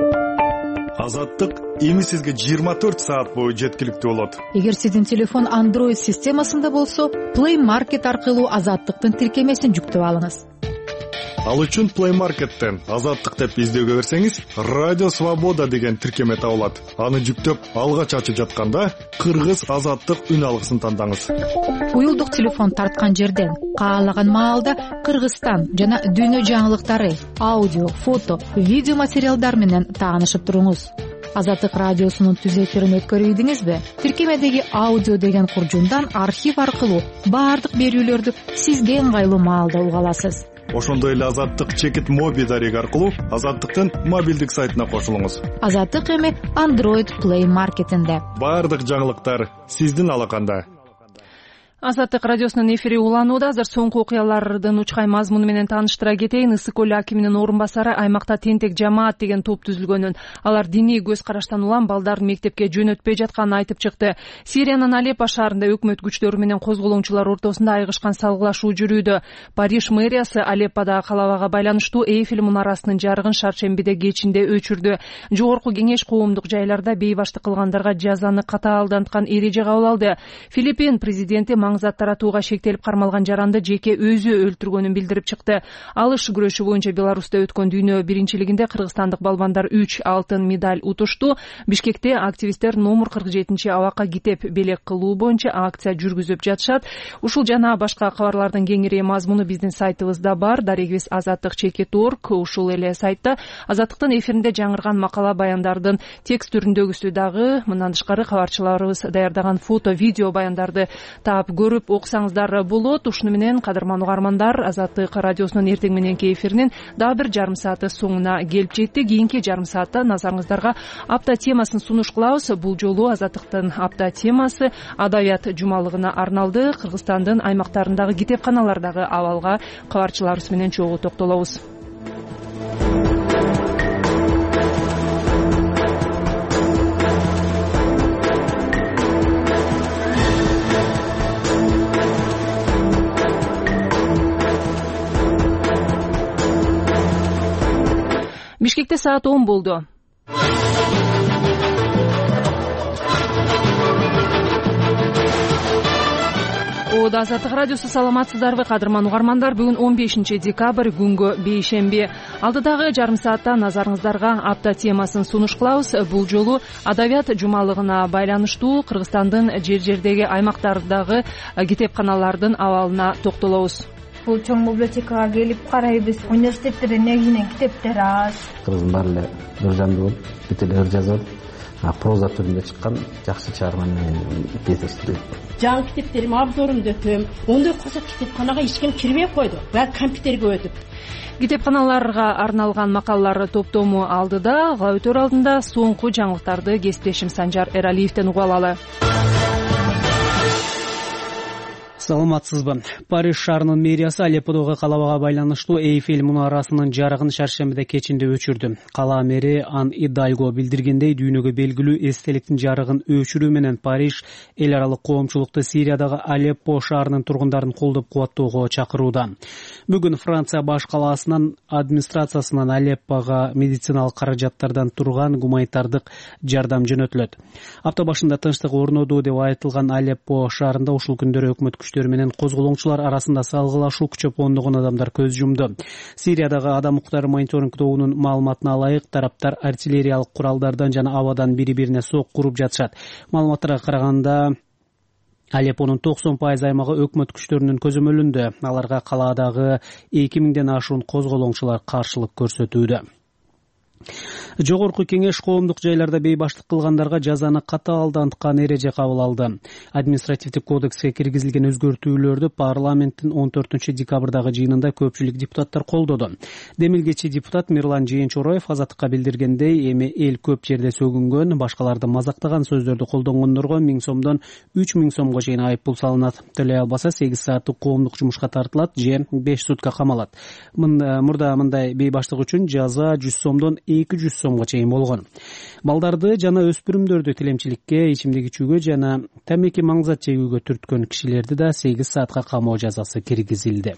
Азаттык эми сизге жыйырма төрт саат бою жеткиликтүү болот. Эгер сиздин телефон Android системасында болсо, Play Market аркылуу Азаттыктын тиркемесин жүктөп алыңыз. Ал үчүн Play Market'тен Азаттык деп издөөгө берсеңиз, Радио Свобода деген тиркеме табылат. Аны жүктөп алгач ачып жатканда Кыргыз Азаттык үн алгысын тандаңыз. Уюлдук телефон тарткан жерден каалаган маалда Кыргызстан жана дүйнө жаңылыктары, аудио, фото, видео материалдар менен таанышып туруңуз. Азаттык радиосунун түз эфирин өткөрүйдүңүзбү? Тиркемедеги аудио деген куржундан архив аркылуу баардык берүүлөрдү сизге ыңгайлуу маалда уга аласыз. Ошондой эле Азаттык чекит моби дареги аркылуу Азаттыктын мобилдик сайтына кошулуңуз. Азаттык эми Android Play Market'инде. Баардык жаңылыктар сиздин алаканда. Азаттык радиосунун эфири уланууда. Азыр соңку окуялардын учкай мазмуну менен тааныштыра кетейин. Ысык көл акиминин орун басары аймакта тентек жамаат деген топ түзүлгөнүн, алар диний көз караштан улам балдарын мектепке жөнөтпөй жатканын айтып чыкты. Сириянын Алеппо шаарында өкмөт күчтөрү менен козголоңчулар ортосунда айгышкан салгылашуу жүрүүдө. Париж мэриясы Алепподагы калабага байланыштуу Эйфель мунарасынын жарыгын шаршембиде кечинде өчүрдү. Жогорку кеңеш коомдук жайларда бейбаштык кылгандарга жазаны катаалданткан эреже кабыл алды. Филиппин президенти маңзат таратууга шектелип кармалган жаранды жеке өзү өлтүргөнүн билдирип чыкты. Алыш күрөшү боюнча Беларуста өткөн дүйнө биринчилигинде кыргызстандык балбандар үч алтын медаль утушту. Бишкекте активисттер номер кырк жетинчи абакка китеп белек кылуу боюнча акция жүргүзүп жатышат. Ушул жана башка кабарлардын кеңири мазмуну биздин сайтыбызда бар. Дарегибиз азаттык чекит точка орг. Ушул эле сайтта Азаттыктын эфиринде жаңырган макала баяндардын текст түрүндөгүсү дагы, мындан тышкары кабарчыларыбыз даярдаган фото, видео баяндарды таап көрүп окусаңыздар болот. Ушуну менен кадырман угармандар, Азаттык радиосунун эртең мененки эфиринин дагы бир жарым сааты соңуна келип жетти. Кийинки жарым саатта назарыңыздарга апта темасын сунуш кылабыз. Бул жолу Азаттыктын апта темасы адабият жумалыгына арналды. Кыргызстандын аймактарындагы китепканалардагы абалга кабарчыларыбыз менен чогуу токтолобуз. Бишкекте саат он болду. Ода Азаттык радиосу, саламатсыздарбы кадырман угармандар? Бүгүн он бешинчи декабрь, күнгө бейшемби. Алдыдагы жарым саатта назарыңыздарга апта темасын сунуш кылабыз. Бул жолу адабият жумалыгына байланыштуу Кыргызстандын жер жердеги аймактардагы китепканалардын абалына токтолобуз. Бул чоң библиотекага келип карайбыз. Университеттерде негизинен китептер аз. Кыргыздын баары эле ыр жандуу болуп, бүт эле ыр жазып, проза түрүндө чыккан жакшы чыгарманы кездештирет. Жаңы китептерим, обзорумду өтөм. Ондой кошо китепканага эч ким кирбей койду. Баары компьютерге өтүп. Китепканаларга арналган макалалар топтому алдыда, өтөр алдында соңку жаңылыктарды кесиптешим Санжар Эралиевден угуп алалы. Саламатсызбы? Париж шаарынын мэриясы Алепподогу калабага байланыштуу Эйфель мунарасынын жарыгын шаршембиде кечинде өчүрдү. Кала мэри Ан Идальго билдиргендей, дүйнөгө белгилүү эстеликтин жарыгын өчүрүү менен Париж эл аралык коомчулукту Сириядагы Алеппо шаарынын тургундарын колдоп кубаттоого чакырууда. Бүгүн Франция баш калаасынын администрациясынан Алеппого медициналык каражаттардан турган гуманитардык жардам жөнөтүлөт. Апта башында тынчтык орноду деп айтылган Алеппо шаарында ушул күндөрү өкмөт күчтөрү менен козголоңчулар арасында салгылашуу күчөп, ондогон адамдар көз жумду. Сириядагы адам укуктары мониторинг тобунун маалыматына ылайык, тараптар артиллериялык куралдардан жана абадан бири-бирине сок куруп жатышат. Маалыматтарга караганда, Алеппонун токсон пайыз аймагы өкмөт күчтөрүнүн көзөмөлүндө. Аларга калаадагы эки миңден ашуун козголоңчулар каршылык көрсөтүүдө. Жогорку кеңеш коомдук жайларда бейбаштык кылгандарга жазаны катаалданткан эреже кабыл алды. Административдик кодекске киргизилген өзгөртүүлөрдү парламенттин он төртүнчү декабрдагы жыйынында көпчүлүк депутаттар колдоду. Демилгечи депутат Мирлан Жээнчороев Азаттыкка билдиргендей, эми эл көп жерде сөгүнгөн, башкаларды мазактаган сөздөрдү колдонгондорго миң сомдон үч миң сомго чейин айыппул салынат. Төлөй албаса сегиз сааттык коомдук жумушка тартылат же беш сутка камалат. Мурда мындай бейбаштык үчүн жаза жүз сомдон эки жүз сомго чейин болгон. Балдарды жана өспүрүмдөрдү тилемчиликке, ичимдик ичүүгө жана тамеки маңзат чегүүгө түрткөн кишилерди да сегиз саатка камоо жазасы киргизилди.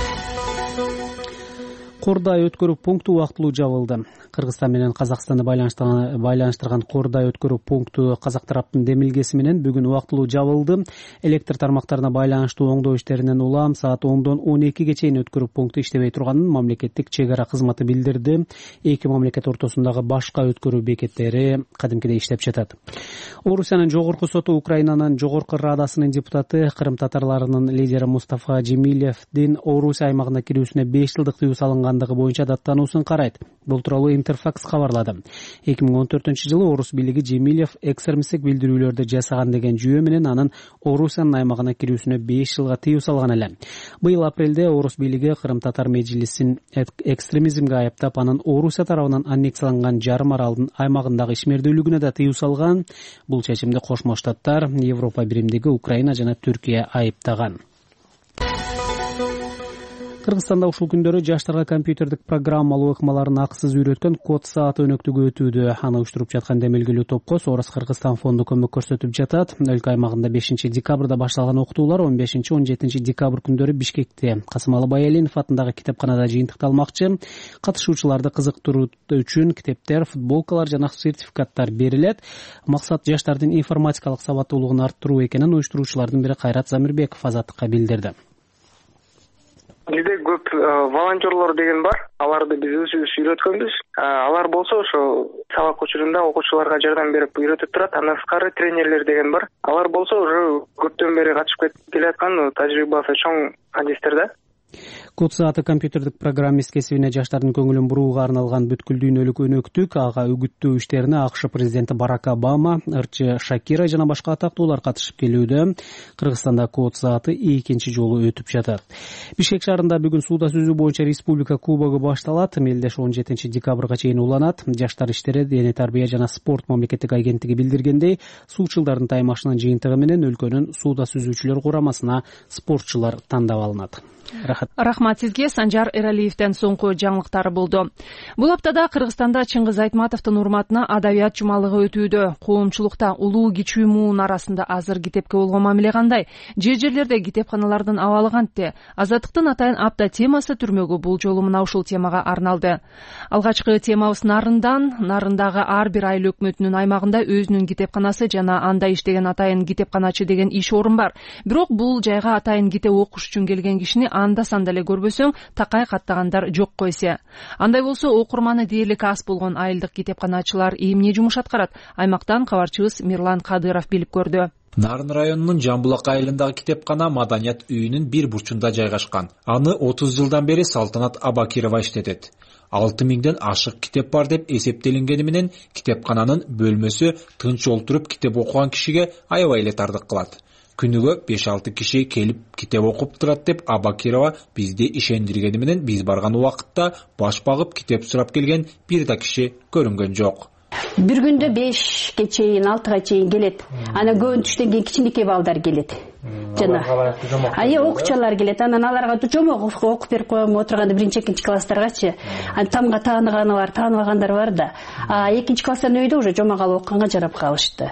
Кордай өткөрүү пункту убактылуу жабылды. Кыргызстан менен Казакстанды байланыштырган Кордай өткөрүү пункту казак тараптын демилгеси менен бүгүн убактылуу жабылды. Электр тармактарына байланыштуу оңдоо иштеринен улам саат ондон он экиге чейин өткөрүү пункту иштебей турганын мамлекеттик чек ара кызматы билдирди. Эки мамлекет ортосундагы башка өткөрүү бекеттери кадимкидей иштеп жатат. Орусиянын жогорку соту Украинанын жогорку радасынын депутаты, Кырым татарларынын лидери Мустафа Джемилевдин Орусия аймагына кирүүсүнө беш жылдык тыюу салынгандыгы боюнча даттануусун карайт. Бул тууралуу Интерфакс кабарлады. эки миң он төртүнчү жылы Орус бийлиги Джемилев экстремисттик билдирүүлөрдү жасаган деген жүйө менен анын Орусиянын аймагына кирүүсүнө беш жылга тыюу салган эле. Быйыл апрелде Орус бийлиги Кырым татар мejlisин экстремизмге айыптап, анын Орусия тарабынан аннексияланган жарым аралдын аймагындагы ишмердүүлүгүнө да тыюу салган. Бул чечимди Кошмо Штаттар, Европа биримдиги, Украина жана Түркия айыптаган. Кыргызстанда ушул күндөрү жаштарга компьютердик программалуу ыкмаларын акысыз үйрөткөн код саат өнөктүгү өтүүдө. Аны уюштуруп жаткан демелгилүү топко Сорос Кыргызстан фонду көмөк көрсөтүп жатат. Өлкө аймагында бешинчи декабрда башталган окутуулар он бешинчи он жетинчи декабрь күндөрү Бишкекте Касымалы Баялинов атындагы китепканада жыйынтыкталмакчы. Катышуучуларды кызыктыруу үчүн китептер, футболкалар жана сертификаттар берилет. Максат жаштардын информатикалык сабаттуулугун арттыруу экенин уюштуруучулардын бири Кайрат Замирбеков Азаттыкка билдирди. Бизде көп волонтерлор деген бар. Аларды биз өзүбүз үйрөткөнбүз. Алар болсо ошо сабак учурунда окуучуларга жардам берип үйрөтүп турат. Андан сырткары тренерлер деген бар. Алар болсо уже көптөн бери катышып келаткан тажрыйбасы чоң адистер да. Код сааты компьютердик программист кесибине жаштардын көңүлүн бурууга арналган бүткүл дүйнөлүк өнөктүк. Ага үгүттөө иштерине АКШ президенти Барак Обама, ырчы Шакира жана башка атактуулар катышып келүүдө. Кыргызстанда код сааты экинчи жолу өтүп жатат. Бишкек шаарында бүгүн сууда сүзүү боюнча республика кубогу башталат. Мелдеш он жетинчи декабрга чейин уланат. Жаштар иштери дене тарбия жана спорт мамлекеттик агенттиги билдиргендей, суучулдардын таймашынын жыйынтыгы менен өлкөнүн сууда сүзүүчүлөр курамасына спортчулар тандап алынат. Рахмат сизге. Санжар Эралиевден соңку жаңылыктары болду. Бул аптада Кыргызстанда Чыңгыз Айтматовдун урматына адабият жумалыгы өтүүдө. Коомчулукта улуу кичүү муун арасында азыр китепке болгон мамиле кандай? Же жерлерде китепканалардын абалы кантте? Азаттыктын атайын апта темасы түрмөгү бул жолу мына ушул темага арналды. Алгачкы темабыз Нарындан. Нарындагы ар бир айыл өкмөтүнүн аймагында өзүнүн китепканасы жана анда иштеген атайын китепканачы деген иш орун бар. Бирок бул жайга атайын китеп окуш үчүн келген кишини анда санда эле көрбөсөң, такай каттагандар жок койсе. Андай болсо окурманы дээрлик аз болгон айылдык китепканачылар эмне жумуш аткарат? Аймактан кабарчыбыз Мирлан Кадыров билип көрдү. Нарын районунун Жамбулак айылындагы китепкана маданият үйүнүн бир бурчунда жайгашкан. Аны отуз жылдан бери Салтанат Абакирова иштетет. алты миңден ашык китеп бар деп эсептелингени менен китепкананын бөлмөсү тынч олтуруп китеп окуган кишиге аябай эле тардык кылат. Күнүгө беш алты киши келип китеп окуп турат деп Абакирова бизди ишендиргени менен биз барган убакытта баш багып китеп сурап келген бир да киши көрүнгөн жок. Бир күндө бешке чейин, алтыга чейин келет. Анан көбүн түштөн кийин кичинекей балдар келет. Жана ая окуучулар келет. Анан аларга жомок окуп берип коем отурганда биринчи экинчи класстаргачы. Анан тамга тааныганы бар, тааныбагандар бар да. А экинчи класстан өйдө уже жомок алып окуганга жарап калышты.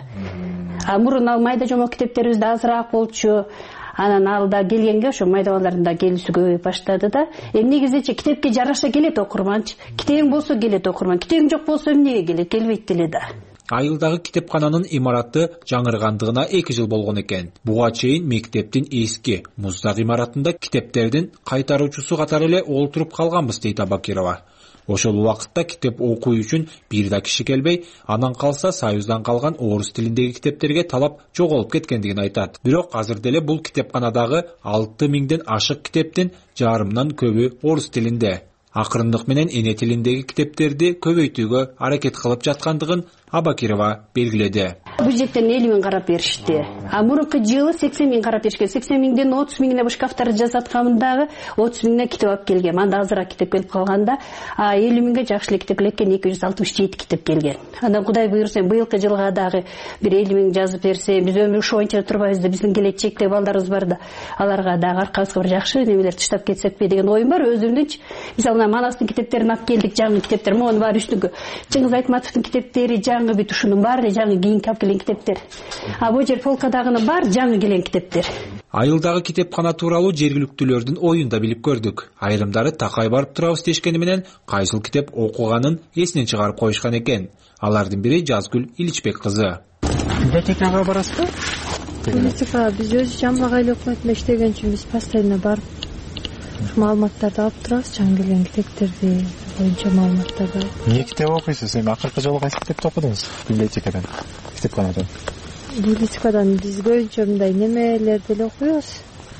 А мурун ал майда жомок китептерибиз да азыраак болчу. Анан алда келгенге ошо майда балдардын да келүүсү көбөйүп баштады да. Эми негизичи китепке жараша келет окурманчы. Китебиң болсо келет окурман. Китебиң жок болсо эмнеге келет? Келбейт деле да. Айылдагы китепкананын имараты жаңыргандыгына эки жыл болгон экен. Буга чейин мектептин эски муздак имаратында китептердин кайтаруучусу катары эле олтуруп калганбыз дейт Абакирова. Ошол убакытта китеп окуу үчүн бир да киши келбей, анан калса Союздан калган орус тилиндеги китептерге талап жоголуп кеткендигин айтат. Бирок азыр деле бул китепканадагы алты миңден ашык китептин жарымынан көбү орус тилинде. Акырындык менен эне тилиндеги китептерди көбөйтүүгө аракет кылып жаткандыгын Абакирова белгиледи. Бюджеттен элүү миң карап беришти. А мурунку жылы сексен миң карап беришкен. сексен миңден отуз миңине шкафтарды жасаткандагы отуз миңине китеп алып келген. Анда азыраак китеп келип калганда, а элүү миңге жакшы эле китеп экен, эки жүз алтымыш жети китеп келген. Андан Кудай буйрса, быйылкы жылга дагы бир элүү миң жазып берсе, биз өмүр ушо боюнча турбайбыз да, биздин келечекте балдарыбыз бар да, аларга дагы аркабызга бир жакшы немелер таштап кетсекпи деген оюм бар өзүмдүнчү. Мисалы Манастын китептерин алып келдик, жаңы китептер, могунун баары үстүнгү. Чыңгыз Айтматовдун китептери жаңы бүт ушунун баары жаңы кийинки алып келген китептер. А бул жер полкадагынын баары жаңы келген китептер. Айылдагы китепкана тууралуу жергиликтүүлөрдүн оюн да билип көрдүк. Айрымдары такай барып турабыз дешкени менен кайсыл китеп окуганын эсинен чыгарып коюшкан экен. Алардын бири Жазгүл Иличбек кызы. Библиотекага барасызбы? Библиотека биз өзү Жамбыл айыл өкмөтүндө иштеген үчүн биз постоянно барып маалыматтарды алып турабыз, жаңы келген китептерди боюнча маалыматтарды. Эмне китеп окуйсуз? Эми акыркы жолу кайсы китепти окудуңуз? Библиотекадан, китепканадан. Библиотекадан биз көбүнчө мындай немелерди эле окуйбуз.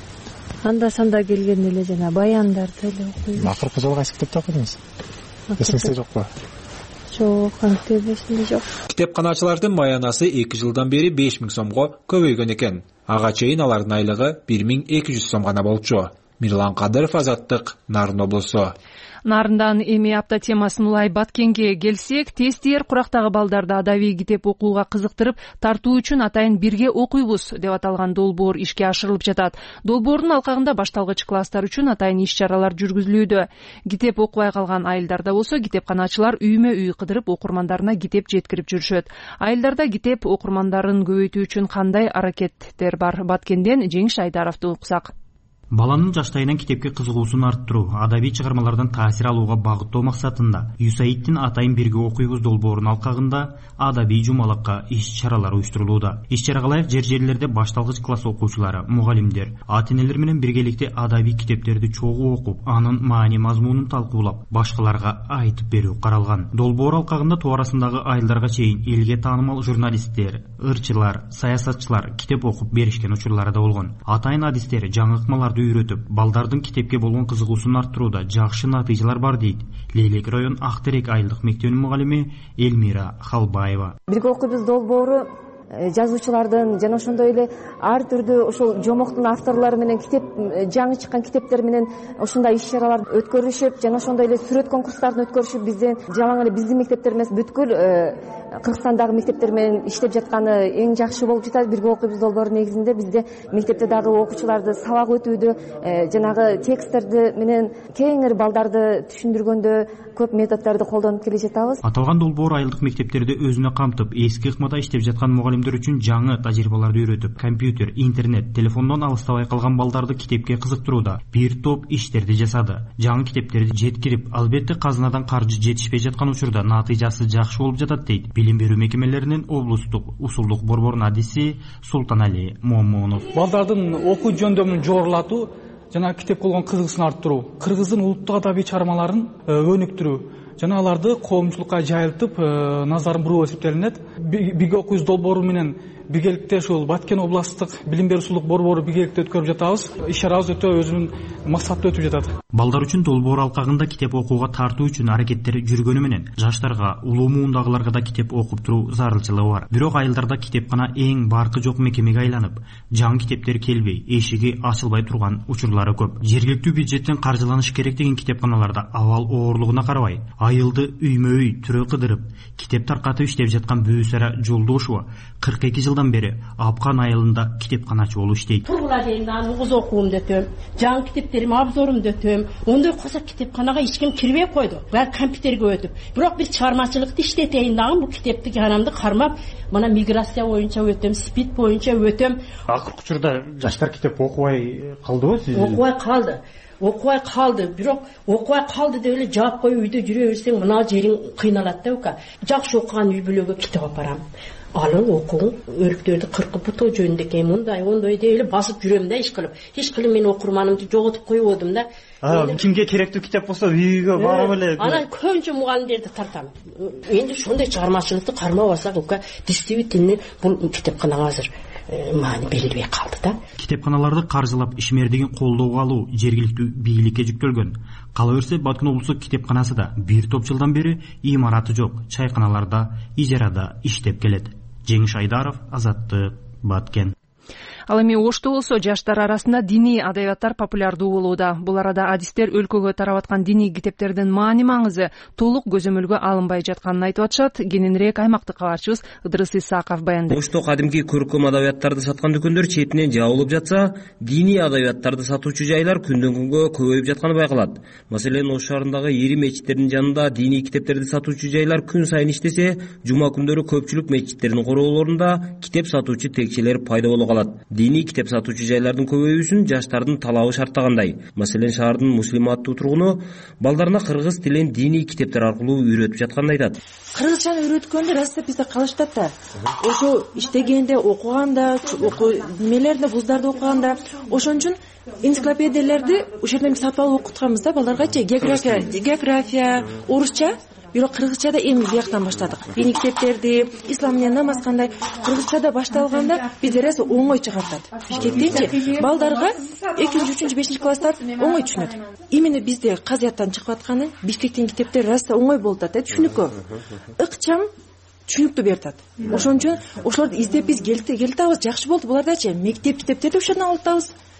Анда санда келген эле жана баяндарды эле окуйбуз. Акыркы жолу кайсы китепти окудуңуз? Эсиңизде жокпу? Жок, антип эсимде жок. Китепканачылардын маянасы эки жылдан бери беш миң сомго көбөйгөн экен. Ага чейин алардын айлыгы бир миң эки жүз сом гана болчу. Мирлан Кадыров, Азаттык, Нарын облусу. Нарындан эми апта темасын улай Баткенге келсек, тестиер курактагы балдарды адабий китеп окууга кызыктырып тартуу үчүн атайын бирге окуйбуз деп аталган долбоор ишке ашырылып жатат. Долбоордун алкагында башталгыч класстар үчүн атайын иш-чаралар жүргүзүлүүдө. Китеп окубай калган айылдарда болсо китепканачылар үймө үй кыдырып окурмандарына китеп жеткирип жүрүшөт. Айылдарда китеп окурмандарын көбөйтүү үчүн кандай аракеттер бар? Баткенден Жеңиш Айдаровду уксак. Баланын жаштайынан китепке кызыгуусун арттыруу, адабий чыгармалардан таасир алууга багыттоо максатында ЮСАИДтин атайын бирге окуйбуз долбоорунун алкагында адабий жумалакка иш-чаралар уюштурулууда. Иш-чарага ылайык жер жерлерде башталгыч класс окуучулары, мугалимдер, ата-энелер менен биргеликте адабий китептерди чогуу окуп, анын маани мазмунун талкуулап, башкаларга айтып берүү каралган. Долбоор алкагында тоо арасындагы айылдарга чейин элге таанымал журналисттер, ырчылар, саясатчылар китеп окуп беришкен учурлары да болгон. Атайын адистер, жаңы ыкмаларды үйрөтүп, балдардын китепке болгон кызыгуусун арттырууда жакшы натыйжалар бар дейт Лейлек район Ак Терек айылдык мектебинин мугалими Элмира Халбаева. Бирге окуйбуз долбоору жазуучулардын жана ошондой эле ар түрдүү ушул жомоктун авторлору менен китеп жаңы чыккан китептер менен ушундай иш-чаралар өткөрүшүп, жана ошондой эле сүрөт конкурстарын өткөрүшүп, бизден жалаң эле биздин мектептер эмес, бүткүл Кыргызстандагы мектептер менен иштеп жатканы эң жакшы болуп жатат. Бирге окуйбуз долбоору негизинде бизде мектепте дагы окуучуларды сабак өтүүдө, жанагы тексттерди менен кеңири балдарды түшүндүргөндө көп методдорду колдонуп келе жатабыз. Аталган долбоор айылдык мектептерди өзүнө камтып, эски ыкмада иштеп жаткан мугалимдер үчүн жаңы тажрыйбаларды үйрөтүп, компьютер, интернет, телефондон алыстабай калган балдарды китепке кызыктырууда бир топ иштерди жасады. Жаңы китептерди жеткирип, албетте казынадан каржы жетишпей жаткан учурда натыйжасы жакшы болуп жатат дейт билим берүү мекемелеринин облустук усулдук борборунун адиси Султанали Момунов. Балдардын окуу жөндөмүн жогорулатуу жана китепке болгон кызыгуусун арттыруу, кыргыздын улуттук адабий чыгармаларын өнүктүрүү жана аларды коомчулукка жайылтып назарын буруу эсептелинет. Бирге окуйбуз долбоору менен биргеликте ушул Баткен областтык билим берүү усулдук борбору биргеликте өткөрүп жатабыз. Иш-чарабыз өтө өзүнүн максаттуу өтүп жатат. Балдар үчүн долбоор алкагында китеп окууга тартуу үчүн аракеттер жүргөнү менен жаштарга, улуу муундагыларга да китеп окуп туруу зарылчылыгы бар. Бирок айылдарда китепкана эң баркы жок мекемеге айланып, жаңы китептер келбей, эшиги ачылбай турган учурлары көп. Жергиликтүү бюджеттен каржыланыш керек деген китепканаларда абал оорлугуна карабай, айылды үймө үй түрө кыдырып, китеп таркатып иштеп жаткан Бүүсара Жолдошова кырк эки жылдан бери Апкан айылында китепканачы болуп иштейт. Тургула дейм, аны угуз окуумду өтөм, жаңы китептерим абзорумду өтөм. Ондой косак китепканага эч ким кирбей койду. Баары компьютерге өтүп. Бирок бир чыгармачылыкты иштетейин дагы, бул китепти канамды кармап, мына миграция боюнча өтөм, спид боюнча өтөм. Акыркы учурда жаштар китеп окубай калдыбы сиз? Окубай калды. Окубай калды, бирок окубай калды деп эле жаап коюп үйдө жүрө берсең, мына жериң кыйналат да ука. Жакшы окуган үй бүлөгө китеп апарам. Алын окуң, өрүктөрдү кыркып бутоо жөнүндө экен, мындай, ондой деп эле басып жүрөм да, иш кылып. Иш кылып мен окурманымды жоготуп коебодум да. Кимге керектүү китеп болсо үйгө барып эле. Анан көбүнчө мугалимдерди тартам. Энди ошондой чыгармачылыкты кармап алсак, ука действительно бул китепканага азыр маани берилбей калды да. Китепканаларды каржылап ишмердигин колдоого алуу жергиликтүү бийликке жүктөлгөн. Кала берсе Баткен облустук китепканасы да бир топ жылдан бери имараты жок чайканаларда ижарада иштеп келет. Жеңиш Айдаров, Азаттык, Баткен. Ал эми Ошто болсо жаштар арасында диний адабияттар популярдуу болууда. Бул арада адистер өлкөгө тарап аткан диний китептердин маани маңызы толук көзөмөлгө алынбай жатканын айтып атышат. Кененирээк аймактык кабарчыбыз Ыдырыс Исаков баяндайт. Ошто кадимки көркөм адабияттарды саткан дүкөндөр четинен жабылып жатса, диний адабияттарды сатуучу жайлар күндөн күнгө көбөйүп жатканы байкалат. Маселен, Ош шаарындагы ири мечиттердин жанында диний китептерди сатуучу жайлар күн сайын иштесе, жума күндөрү көпчүлүк мечиттердин короолорунда китеп сатуучу текчелер пайда боло калат. Диний китеп сатуучу жайлардын көбөйүүсүн жаштардын талабы шарттагандай. Маселен, шаардын муслиматтуу тургуну балдарына кыргыз тилин диний китептер аркылуу үйрөтүп жатканын айтат. Кыргызчаны үйрөткөндө раста бизде калыштат да. Ошо иштегенде, окуганда, окуу немелерде, вуздарды окуганда, ошон үчүн энциклопедиялерди ошол жерден сатып алып окутканбыз да балдаргачы. География, география, орусча. Бирок кыргызчада эми бияктан баштадык. Диний китептерди, ислам менен намаз кандай кыргызчада башталганда бизде раз оңой чыгартат. Бишкектенчи балдарга экинчи, үчүнчү, бешинчи класстар оңой түшүнөт. Именно бизде казыяттан чыгып атканы Бишкектин китептери раз оңой болуп атат, түшүнүккө. Ыкчам түшүнүктүү берип атат. Ошон үчүн ошолорду издеп биз келтиребиз, жакшы болду булардачы. Мектеп китептерди ошондон алып атабыз.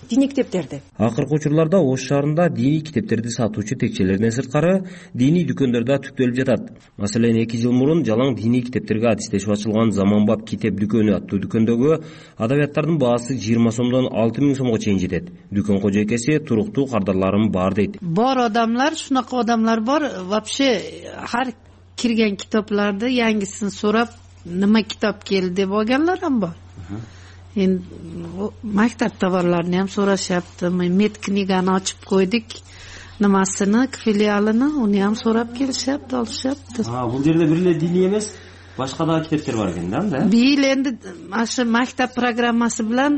диний китептерди. Акыркы учурларда Ош шаарында диний китептерди сатуучу текчелерден сырткары диний дүкөндөр да түптөлүп жатат. Маселен, эки жыл мурун жалаң диний китептерге адистешип ачылган Заманбап китеп дүкөнү аттуу дүкөндөгү адабияттардын баасы жыйырма сомдон алты миң сомго чейин жетет. Дүкөн кожойкеси туруктуу кардарларым бар дейт. Бар адамдар, шунака адамдар бар, вообще har kirgan kitoblarda yangisini so'rab, nima kitob keldi deb olganlar ham bor. Endi maktab tovarlarini ham so'rashyapti. Met knigani ochib qo'ydik. Nimasini, filialini, uni ham so'rab kelishyapti, olishyapti. Ha, bu yerda bir эле diniy emas, boshqa da kitoblar bor ekan-da. Bu yil endi mana shu maktab programmasi bilan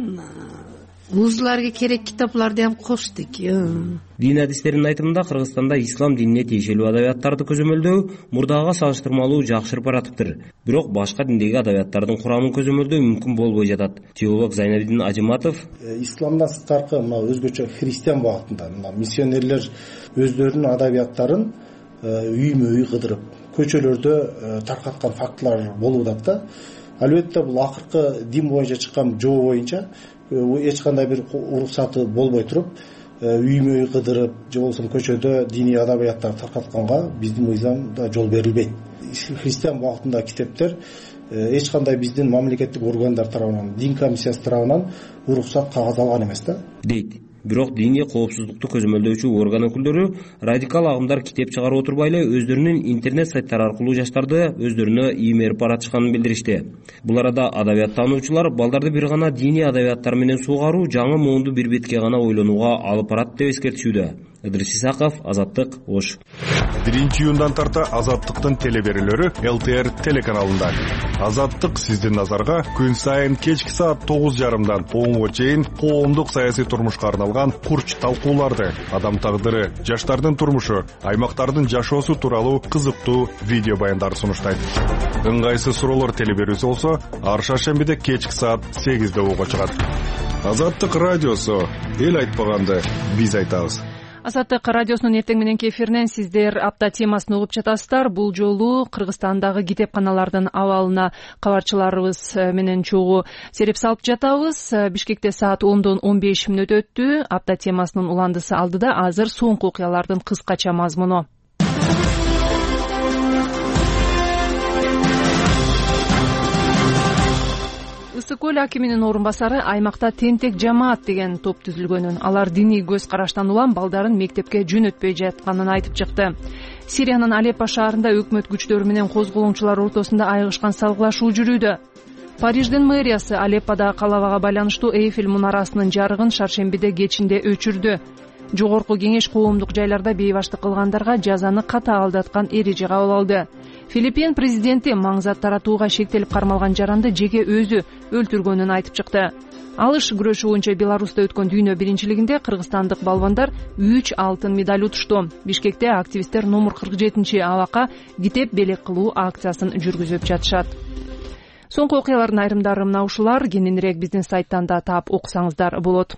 вузларга керек китапларды ham qo'shdik. Din adisтеринин айтымында Кыргызстанда ислам динине тиешелүү адабияттарды көзөмөлдөө мурдага салыштырмалуу жакшырып баратыптыр. Бирок башка диндеги адабияттардын курамын көзөмөлдөө мүмкүн болбой жатат. Теолог Зайнабидин Ажыматов исламдан сырткары мына өзгөчө христиан багытында мына миссионерлер өздөрүнүн адабияттарын үймө үй кыдырып, көчөлөрдө таркаткан фактылар болуп атат да. Албетте бул акыркы дин боюнча чыккан жобо боюнча эч кандай бир уруксаты болбой туруп, үймө үй кыдырып, же болбосо көчөдө диний адабияттарды таркатканга биздин мыйзамда жол берилбейт. Христиан багытында китептер эч кандай биздин мамлекеттик органдар тарабынан, дин комиссиясы тарабынан уруксат кагаз алган эмес да. Дейт. Бирок диний коопсуздукту көзөмөлдөөчү орган өкүлдөрү радикал агымдар китеп чыгарып отурбай эле өздөрүнүн интернет сайттары аркылуу жаштарды өздөрүнө иймерип баратышканын билдиришти. Бул арада адабияттануучулар балдарды бир гана диний адабияттар менен суугаруу жаңы муунду бир бетке гана ойлонууга алып барат деп эскертишүүдө. Ыдырыс Исаков, Азаттык, Ош. биринчи июндан тарта Азаттыктын телеберүүлөрү эл тэ эр телеканалында. Азаттык сиздин назарга күн сайын кечки саат тогуз жарымдан онго чейин коомдук саясий турмушка арналган курч талкууларды, адам тагдыры, жаштардын турмушу, аймактардын жашоосу тууралуу кызыктуу видео баяндарды сунуштайт. Ыңгайсыз суроолор телеберүүсү болсо, ар шаршембиде кечки саат сегизде угуп чыгат. Азаттык радиосу, эл айтпаганды биз айтабыз. Азаттык радиосунун эртең мененки эфиринен сиздер апта темасын угуп жатасыздар. Бул жолу Кыргызстандагы китепканалардын абалына кабарчыларыбыз менен чогуу сереп салып жатабыз. Бишкекте саат ондон он беш мүнөт өттү. Апта темасынын уландысы алдыда. Азыр соңку окуялардын кыскача мазмуну. Ысык көл акиминин орун басары аймакта тентек жамаат деген топ түзүлгөнүн, алар диний көз караштан улам балдарын мектепке жөнөтпөй жатканын айтып чыкты. Сириянын Алеппо шаарында өкмөт күчтөрү менен козголоңчулар ортосунда айыгышкан салгылашуу жүрүүдө. Париждин мэриясы Алепподо калабага байланыштуу Эйфель мунарасынын жарыгын шаршембиде кечинде өчүрдү. Жогорку кеңеш коомдук жайларда бейбаштык кылгандарга жазаны катаалдаткан эреже кабыл алды. Филиппин президенти маңзат таратууга шектелип кармалган жаранды жеке өзү өлтүргөнүн айтып чыкты. Алыш күрөшү боюнча Беларуста өткөн дүйнө биринчилигинде кыргызстандык балбандар үч алтын медаль утушту. Бишкекте активисттер номер кырк жетинчи абакка китеп белек кылуу акциясын жүргүзүп жатышат. Соңку окуялардын айрымдары мына ушулар. Кененирээк биздин сайттан да таап окусаңыздар болот.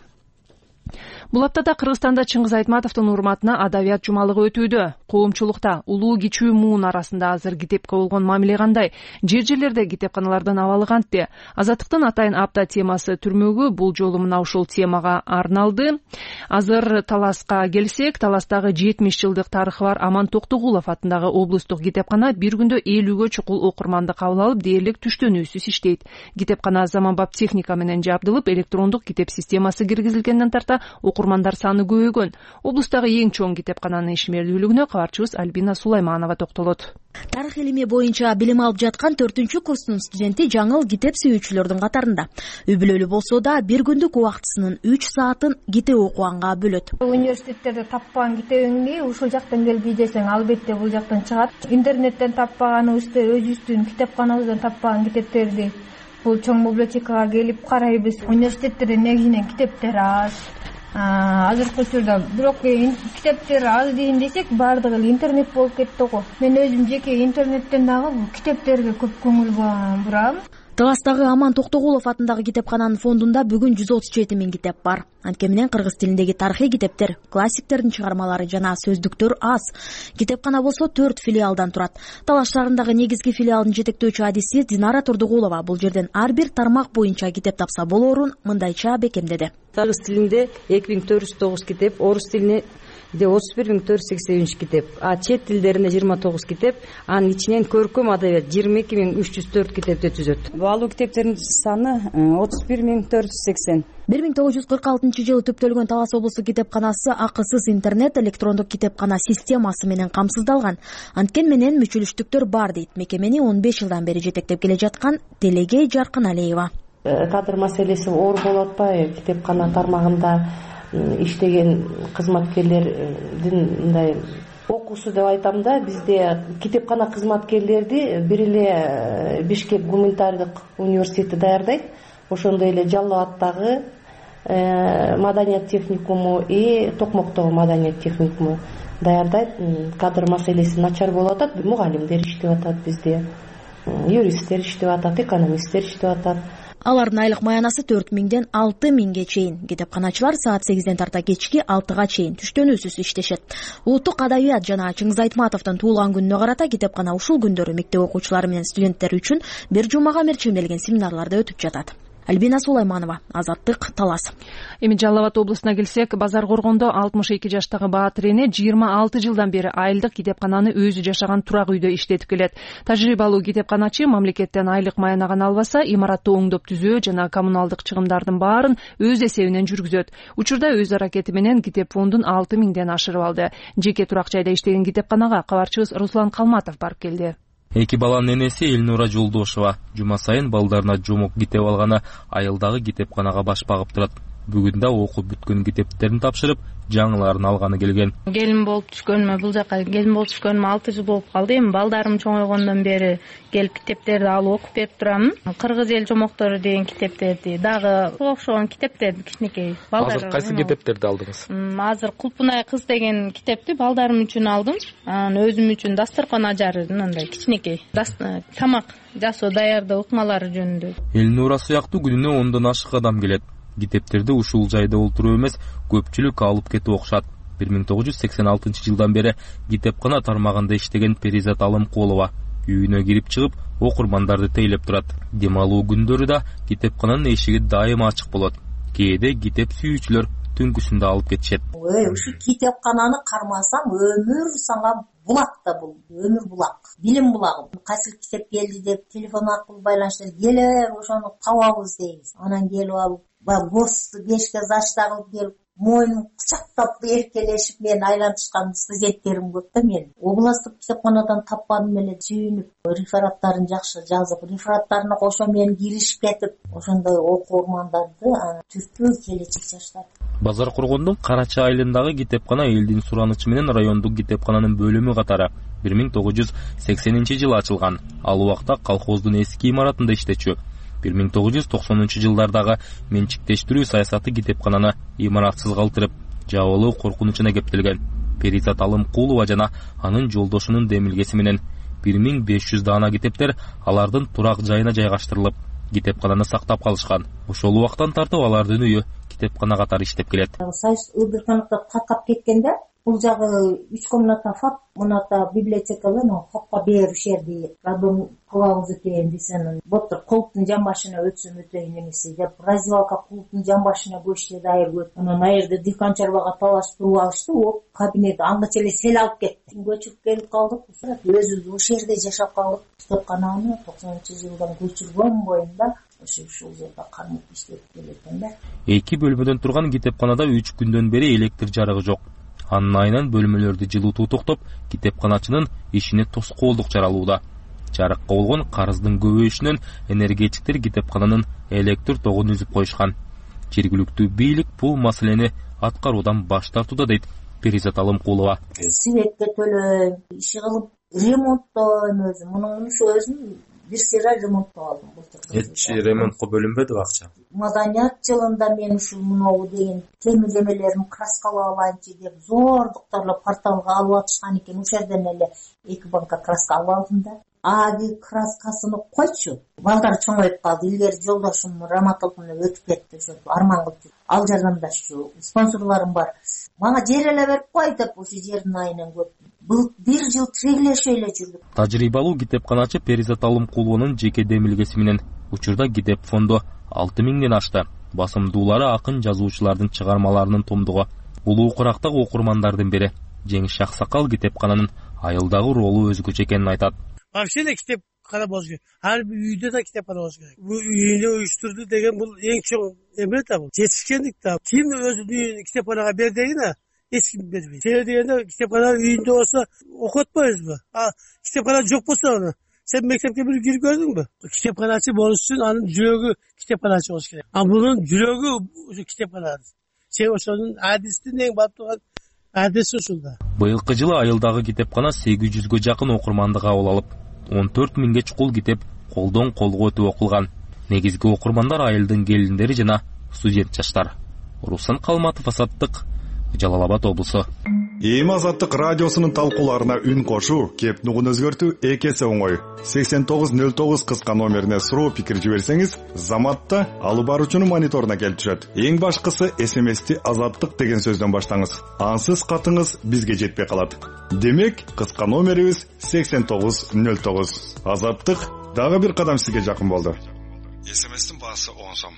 Бул аптада Кыргызстанда Чыңгыз Айтматовдун урматына адабият жумалыгы өтүүдө. Коомчулукта улуу кичүү муун арасында азыр китепке болгон мамиле кандай? Жер жерлерде китепканалардын абалы кантте? Азаттыктын атайын апта темасы түрмөгү бул жолу мына ушул темага арналды. Азыр Таласка келсек, Таластагы жетимиш жылдык тарыхы бар Аман Токтогулов атындагы облустук китепкана бир күндө элүүгө чукул окурманды кабыл алып, дээрлик түштөнүүсүз иштейт. Китепкана заманбап техника менен жабдылып, электрондук китеп системасы киргизилгенден тарта окурмандар саны көбөйгөн. Облустагы эң чоң китепкананын ишмерлүүлүгүнө кабарчыбыз Альбина Сулайманова токтолот. Тарых илими боюнча билим алып жаткан төртүнчү курстун студенти жаңыл китеп сүйүүчүлөрдүн катарында. Үй бүлөлүү болсо да бир күндүк убактысынын үч саатын китеп окуганга бөлөт. Университеттерде таппаган китебиңди ушул жактан келип издесең, албетте бул жактан чыгат. Интернеттен таппаганыбызды, өзүбүздүн китепканабыздан таппаган китептерди бул чоң библиотекага келип карайбыз. Университеттерде негизинен китептер аз. Азыркы учурда бирок китептер аз дейин десек, баардыгы интернет болуп кетти го. Мен өзүм жеке интернеттен дагы китептерге көп көңүл бурам. Таластагы Аман Токтогулов атындагы китепкананын фондунда бүгүн жүз отуз жети миң китеп бар. Анткени менен кыргыз тилиндеги тарыхый китептер, классиктердин чыгармалары жана сөздүктөр аз. Китепкана болсо төрт филиалдан турат. Талаш шаарындагы негизги филиалдын жетектөөчү адиси Динара Турдугулова бул жерден ар бир тармак боюнча китеп тапса болоорун мындайча бекемдеди. Кыргыз тилинде эки миң төрт жүз тогуз китеп, орус тилине отуз бир миң төрт жүз сексен үч китеп, а чет тилдерине жыйырма тогуз китеп, анын ичинен көркөм адабият жыйырма эки миң үч жүз төрт китепти түзөт. Баалуу китептердин саны отуз бир миң төрт жүз сексен. бир миң тогуз жүз кырк алтынчы жылы түптөлгөн Талас облустук китепканасы акысыз интернет электрондук китепкана системасы менен камсыздалган. Анткени менен мүчөлүштүктөр бар дейт мекемени он беш жылдан бери жетектеп келе жаткан Делегей Жаркыналиева. Кадр маселеси оор болуп атпайбы? Китепкана тармагында иштеген кызматкерлердин мындай окуусу деп айтам да, бизде китепкана кызматкерлерди бир эле Бишкек гуманитардык университети даярдайт. Ошондой эле Жалал абадтагы маданият техникуму и Токмоктогу маданият техникуму даярдайт. Кадр маселеси начар болуп атат, мугалимдер иштеп атат бизде, юристтер иштеп атат, экономисттер иштеп атат. Алардын айлык маянасы төрт миңден алты миңге чейин. Китепканачылар саат сегизден тарта кечки алтыга чейин түштөнүүсүз иштешет. Улуттук адабият жана Чыңгыз Айтматовдун туулган күнүнө карата китепкана ушул күндөрү мектеп окуучулары менен студенттер үчүн бир жумага мерчемделген семинарларда өтүп жатат. Альбина Сулайманова, Азаттык, Талас. Эми Жалал Абад облусуна келсек, Базар Коргондо алтымыш эки жаштагы Баатыр эне жыйырма алты жылдан бери айылдык китепкананы өзү жашаган турак үйдө иштетип келет. Тажрыйбалуу китепканачы мамлекеттен айлык маянаган албаса, имаратты оңдоп түзөө жана коммуналдык чыгымдардын баарын өз эсебинен жүргүзөт. Учурда өз аракети менен китеп фондун алты миңден ашырып алды. Жеке турак жайда иштеген китепканага кабарчыбыз Руслан Калматов барып келди. Эки баланын энеси Элнура Жолдошова жума сайын балдарына жомок китеп алганы айылдагы китепканага баш багып турат. Бүгүн да окуп бүткөн китептерин тапшырып, жаңыларын алганы келген. Келин болуп түшкөнүмө, бул жака келин болуп түшкөнүмө алты жыл болуп калды. Эми балдарым чоңойгондон бери келип китептерди алып окуп берип турам. Кыргыз эл жомоктору деген китептерди, дагы окшогон китептерди кичинекей. Азыр кайсы китептерди алдыңыз? Азыр Кулпунай кыз деген китепти балдарым үчүн алдым. Анан өзүм үчүн дасторкон ажары, мындай кичинекей тамак жасоо даярдоо ыкмалары жөнүндө. Элнура сыяктуу күнүнө ондон ашык адам келет. Китептерди ушул жайда олтуруп эмес, көпчүлүк алып кетип окушат. бир миң тогуз жүз сексен алтынчы жылдан бери китепкана тармагында иштеген Перизат Алымкулова үйүнө кирип чыгып, окурмандарды тейлеп турат. Демалуу күндөрү да китепкананын эшиги дайыма ачык болот. Кээде китеп сүйүүчүлөр түнкүсүндө алып кетишет. Ушу китепкананы кармасам өмүр сага булак да бул, өмүр булак, билим булагы. Кайсы китеп келди деп телефон аркылуу байланыштар келер, ошону табабыз дейбиз. Анан келип алып госту бешке зачта кылып келип, мойнун кучактап эркелешип мен айлантышкан студенттерим көп да мен. Областтык китепканадан тапканым эле сүйүнүп, рефераттарын жакшы жазып, рефераттарына кошо мен киришип кетип, ошондой окуурмандарды түртүү келечек жаштар. Базар Коргондун Карача айылындагы китепкана элдин суранычы менен райондук китепкананын бөлүмү катары бир миң тогуз жүз сексенинчи жылы ачылган. Ал убакта колхоздун эски имаратында иштечү. бир миң тогуз жүз токсонунчу жылдардагы менчиктештирүү саясаты китепкананы имаратсыз калтырып, жабылуу коркунучуна кептелген. Перизат Алымкулова жана анын жолдошунун демилгеси менен бир миң беш жүз даана китептер алардын турак жайына жайгаштырылып, китепкананы сактап калышкан. Ошол убактан тартып алардын үйү китепкана катары иштеп келет. Союз ыбырканыкта таркап кеткенде бул жагы үч комната фап, муната библиотекалы, хопко беришерди. Радом кылабыз экен десем, боттур кулуптун жамбашына өтсөм өтөйүн эмеси деп, раздевалка кулуптун жамбашына көчтү дайыр көт. Анан айырда дыйкан чарбага талашып туруп алышты, о кабинет аңгыча эле сел алып кетти. Көчүп келип калдык, өзүбүз ушул жерде жашап калдык. Китепкананы токсонунчу жылдан көчүргөн боюнда ушул жерде кармап иштеп келекен да. Эки бөлмөдөн турган китепканада үч күндөн бери электр жарыгы жок. Анын айынан бөлмөлөрдү жылытуу токтоп, китепканачынын ишине тоскоолдук жаралууда. Жарыкка болгон карыздын көбөйүшүнөн энергетиктер китепкананын электр тогун үзүп коюшкан. Жергиликтүү бийлик бул маселени аткаруудан баш тартууда дейт Перизат Алымкулова. Светке төлөйм, иши кылып ремонттойм өзүм. Мунун өзүм бир сыйра ремонттоп алдым былтыр. Эч ремонтко бөлүнбөдү акча? Маданият жылында мен ушул мынау деген темирлемелерин краскалап алайынчы деп зор доктурлар порталга алып атышкан экен. Ошол жерден эле эки банка краска алып алдым да. аги краскасыны койчу. Балдар чоңоюп калды. Илгери жолдошум Раматовна өтүп кетти, ошо арман кылып жүр. Ал жардамдашчу, спонсорлорум бар. Мага жер эле берип кой деп ушу жердин айынан көп. Бул бир жыл тирегилешип эле жүрдүк. Тажрыйбалуу китепканачы Перизат Алымкулованын жеке демилгеси менен учурда китеп фонду алты миңден ашты. Басымдуулары акын жазуучулардын чыгармаларынын томдугу. Улуу курактагы окурмандардын бири Жеңиш Аксакал китепкананын айылдагы ролу өзгөчө экенин айтат. Вообще эле китепкана болуш керек. Ар бир үйдө да китепкана болуш керек. Бул үйүндө уюштурду деген бул эң чоң эме да бул. Жетишкендик да. Ким өзүнүн үйүн китепканага бер дегене эч ким бербейт. Себеби дегенде китепкана үйүндө болсо окутпайбызбы? А китепкана жок болсо аны сен мектепке бир кирип көрдүңбү? Китепканачы болуш үчүн анын жүрөгү китепканачы болуш керек. А бунун жүрөгү ушу китепкана. Сен ошонун адистин эң бап турган адиси ушунда. Быйылкы жылы айылдагы китепкана сегиз жүзгө жакын окурманды кабыл алып, он төрт миңге чукул китеп колдон колго өтүп окулган. Негизги окурмандар айылдын келиндери жана студент жаштар. Руслан Калматов, Азаттык, Жалал Абад облусу. Эми Азаттык радиосунун талкууларына үн кошуу, кеп нугун өзгөртүү эки эсе оңой. сексен тогуз нөл тогуз кыска номерине суроо пикир жиберсеңиз, Заматта алып баруучунун мониторуна келип түшөт. Эң башкысы эс эм эсти Азаттык деген сөздөн баштаңыз. Ансыз катыңыз бизге жетпей калат. Демек, кыска номерибиз сексен тогуз нөл тогуз. Азаттык дагы бир кадам сизге жакын болду. эс эм эстин баасы он сом.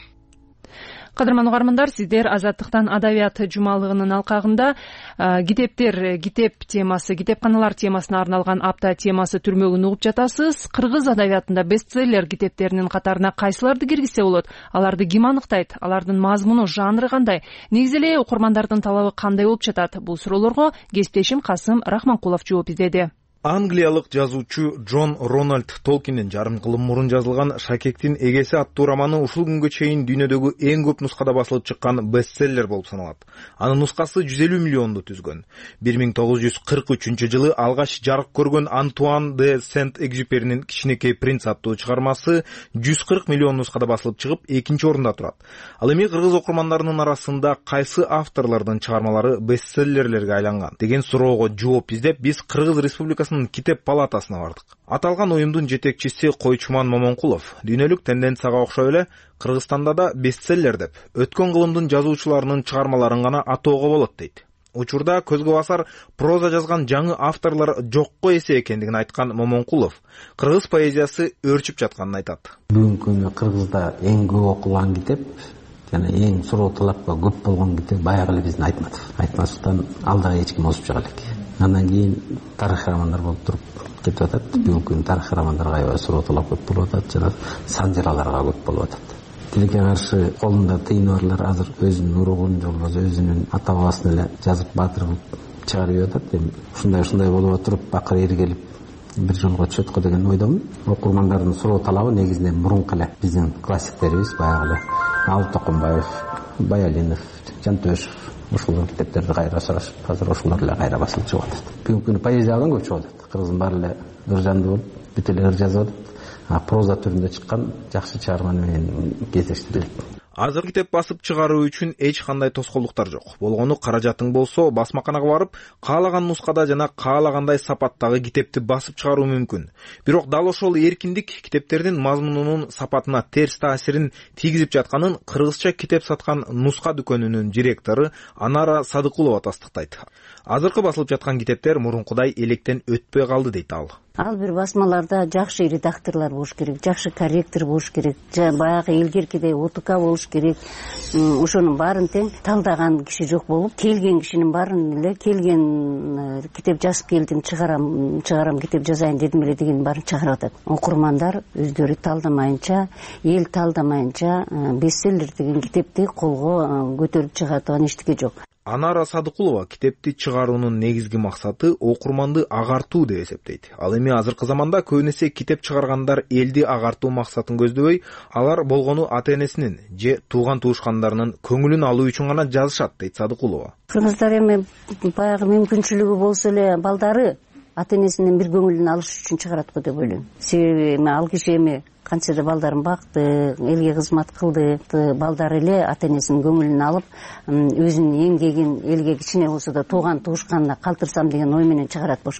Кадырман угармандар, сиздер Азаттыктан адабият жумалыгынын алкагында китептер, китеп темасы, китепканалар темасына арналган апта темасы түрмөгүн угуп жатасыз. Кыргыз адабиятында бестселлер китептеринин катарына кайсыларды киргизсе болот? Аларды ким аныктайт? Алардын мазмуну, жанры кандай? Негизи эле окурмандардын талабы кандай болуп жатат? Бул суроолорго кесиптешим Касым Рахманкулов жооп издеди. Англиялык жазуучу Джон Рональд Толкиндин жарым кылым мурун жазылган Шакектин эгеси аттуу романы ушул күнгө чейин дүйнөдөгү эң көп нускада басылып чыккан бестселлер болуп саналат. Анын нускасы жүз элүү миллионду түзгөн. бир миң тогуз жүз кырк үчүнчү жылы алгач жарык көргөн Антуан де Сент-Экзюперинин Кичинекей принц аттуу чыгармасы жүз кырк миллион нускада басылып чыгып, экинчи орунда турат. Ал эми кыргыз окурмандарынын арасында кайсы авторлордун чыгармалары бестселлерлерге айланган деген суроого жооп издеп, биз Кыргыз Республикасынын китеп палатасына бардык. Аталган уюмдун жетекчиси Койчуман Момонкулов дүйнөлүк тенденцияга окшой эле Кыргызстанда да бестселлер деп өткөн кылымдын жазуучуларынын чыгармаларын гана атоого болот дейт. Учурда көзгө басар проза жазган жаңы авторлор жокко эсе экендигин айткан Момонкулов кыргыз поэзиясы өөрчүп жатканын айтат. Бүгүнкү күндө Кыргызда эң көп окулган китеп жана эң суроо талапка көп болгон китеп баягы эле биздин Айтматов. Айтматовдон алдагы эч ким озуп чыга элек. Андан кийин тарыхый романдар болуп туруп кетип атат. Бүгүнкү күндө тарыхый романдарга аябай суроо талап көп болуп атат, жана санжыраларга көп болуп атат. Тилекке каршы колунда тыйыны барлар азыр өзүнүн уругун, жолбозу өзүнүн ата бабасын эле жазып баатыр кылып чыгарып атат. Эми ушундай ушундай болуп отуруп акыры эргелип бир жолго түшөт го деген ойдомун. Окурмандардын суроо талабы негизинен мурунку эле биздин классиктерибиз баягы эле Алып Токонбаев, Баялинов, Жантөшев ушул китептерди кайра сурашып, азыр ошолор эле кайра басылып чыгып атат. Бүгүнкү күндө поэзиядан көп чыгып атат. Кыргыздын баары эле ыр жанды болуп, бүт эле ыр жазып атат. А проза түрүндө чыккан жакшы чыгарма менен кездештирилет. Азыр китеп басып чыгаруу үчүн эч кандай тоскоолдуктар жок. Болгону каражатың болсо, басмаканага барып, каалаган нускада жана каалагандай сапаттагы китепти басып чыгаруу мүмкүн. Бирок дал ошол эркиндик китептердин мазмунунун сапатына терс таасирин тийгизип жатканын кыргызча китеп саткан нуска дүкөнүнүн директору Анара Садыкулова тастыктайт. Азыркы басылып жаткан китептер мурункудай электен өтпөй калды дейт ал. Ал бир басмаларда жакшы редакторлор болуш керек, жакшы корректор болуш керек, баягы илгеркидей ОТК болуш керек. Ошонун баарын тең талдаган киши жок болуп, келген кишинин баарын эле келген китеп жазып келдим, чыгарам, чыгарам китеп жазайын дедим эле деген баарын чыгарып атат. Окурмандар өздөрү талдамайынча, эл талдамайынча бестселлер деген китепти колго көтөрүп чыга турган эчтеке жок. Анара Садыкулова китепти чыгаруунун негизги максаты окурманды агартуу деп эсептейт. Ал эми азыркы заманда көбүнесе китеп чыгаргандар элди агартуу максатын көздөбөй, алар болгону ата-энесинин же тууган туушкандарынын көңүлүн алуу үчүн гана жазышат дейт Садыкулова. Кыргыздар эми баягы мүмкүнчүлүгү болсо эле балдары ата-энесинин бир көңүлүн алыш үчүн чыгарат го деп ойлойм. Себеби эми ал киши эми канча да балдарын бакты, элге кызмат кылды, балдары эле ата-энесинин көңүлүн алып, өзүнүн эмгегин элге кичине болсо да тууган туушканына калтырсам деген ой менен чыгарат болуш керек.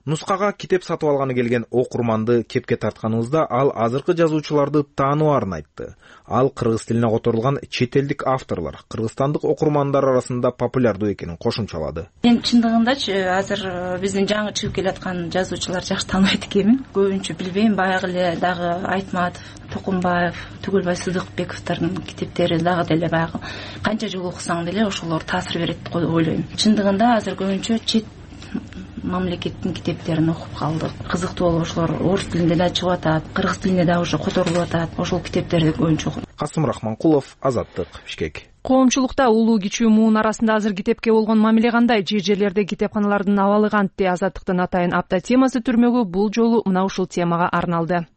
Нускага китеп сатып алганы келген окурманды кепке тартканыбызда ал азыркы жазуучуларды тааныбаарын айтты. Ал кыргыз тилине которулган чет элдик авторлор кыргызстандык окурмандар арасында популярдуу экенин кошумчалады. Мен чындыгындачы азыр биздин жаңы чыгып келаткан жазуучулар жакшы тааныбайт экенмин. Көбүнчө билбейм, баягы эле дагы Айтматов, Токумбаев, Түгөлбай Сыдыкбековдордун китептери дагы деле баягы канча жыл окусаң деле ошолор таасир берет деп ойлойм. Чындыгында азыр көбүнчө чет мамлекеттин китептерин окуп калдык. Кызыктуу болуп ошолор орус тилинде да чыгып атат, кыргыз тилине да уже которулуп атат. Ошол китептерди көбүнчө окуйм. Касым Рахманкулов, Азаттык, Бишкек. Коомчулукта улуу кичүү муун арасында азыр китепке болгон мамиле кандай? Жер жерлерде китепканалардын абалы кантте? Азаттыктын атайын апта темасы түрмөгү бул жолу мына ушул темага арналды.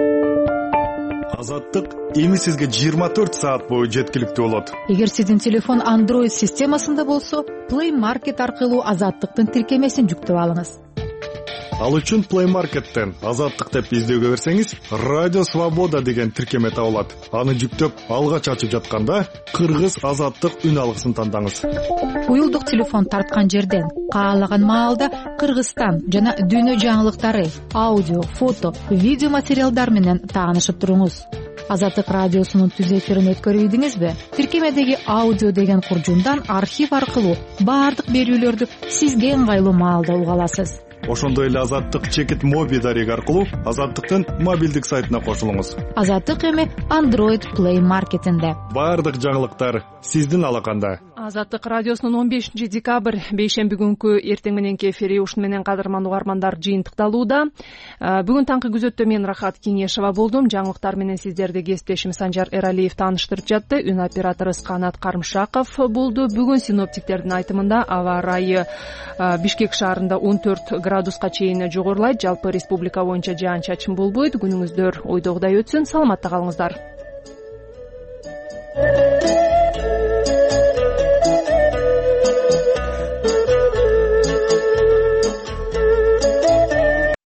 Азаттык эми сизге жыйырма төрт саат бою жеткиликтүү болот. Эгер сиздин телефон Android системасында болсо, Play Market аркылуу Азаттыктын тиркемесин жүктөп алыңыз. Ал үчүн Play Market'тен Азаттык деп издөөгө берсеңиз, Радио Свобода деген тиркеме табылат. Аны жүктөп, алгач ачып жатканда Кыргыз Азаттык үн алгысын тандаңыз. Уюлдук телефон тарткан жерден каалаган маалда Кыргызстан жана дүйнө жаңылыктары, аудио, фото, видео материалдар менен таанышып туруңуз. Азаттык радиосунун түз эфирин өткөрүйдүңүзбү? Тиркемедеги аудио деген куржундан архив аркылуу баардык берүүлөрдү сизге ыңгайлуу маалда уга аласыз. Ошондой эле Азаттык чекит моби дареги аркылуу Азаттыктын мобилдик сайтына кошулуңуз. Азаттык эми Android Play Market'инде. Баардык жаңылыктар сиздин алаканда. Азаттык радиосунун он бешинчи декабрь бейшемби күнкү эртең мененки эфири ушун менен кадырман угармандар жыйынтыкталууда. Бүгүн таңкы күзөттө мен Рахат Кеңешова болдум. Жаңылыктар менен сиздерди кесиптешим Санжар Эралиев тааныштырып жатты. Үн оператору Канат Карымшаков болду. Бүгүн синоптиктердин айтымында аба ырайы Бишкек шаарында он төрт градуска чейин жогорулайт. Жалпы республика боюнча жаан-чачын болбойт. Күнүңүздөр ойдогудай өтсүн. Саламатта калыңыздар.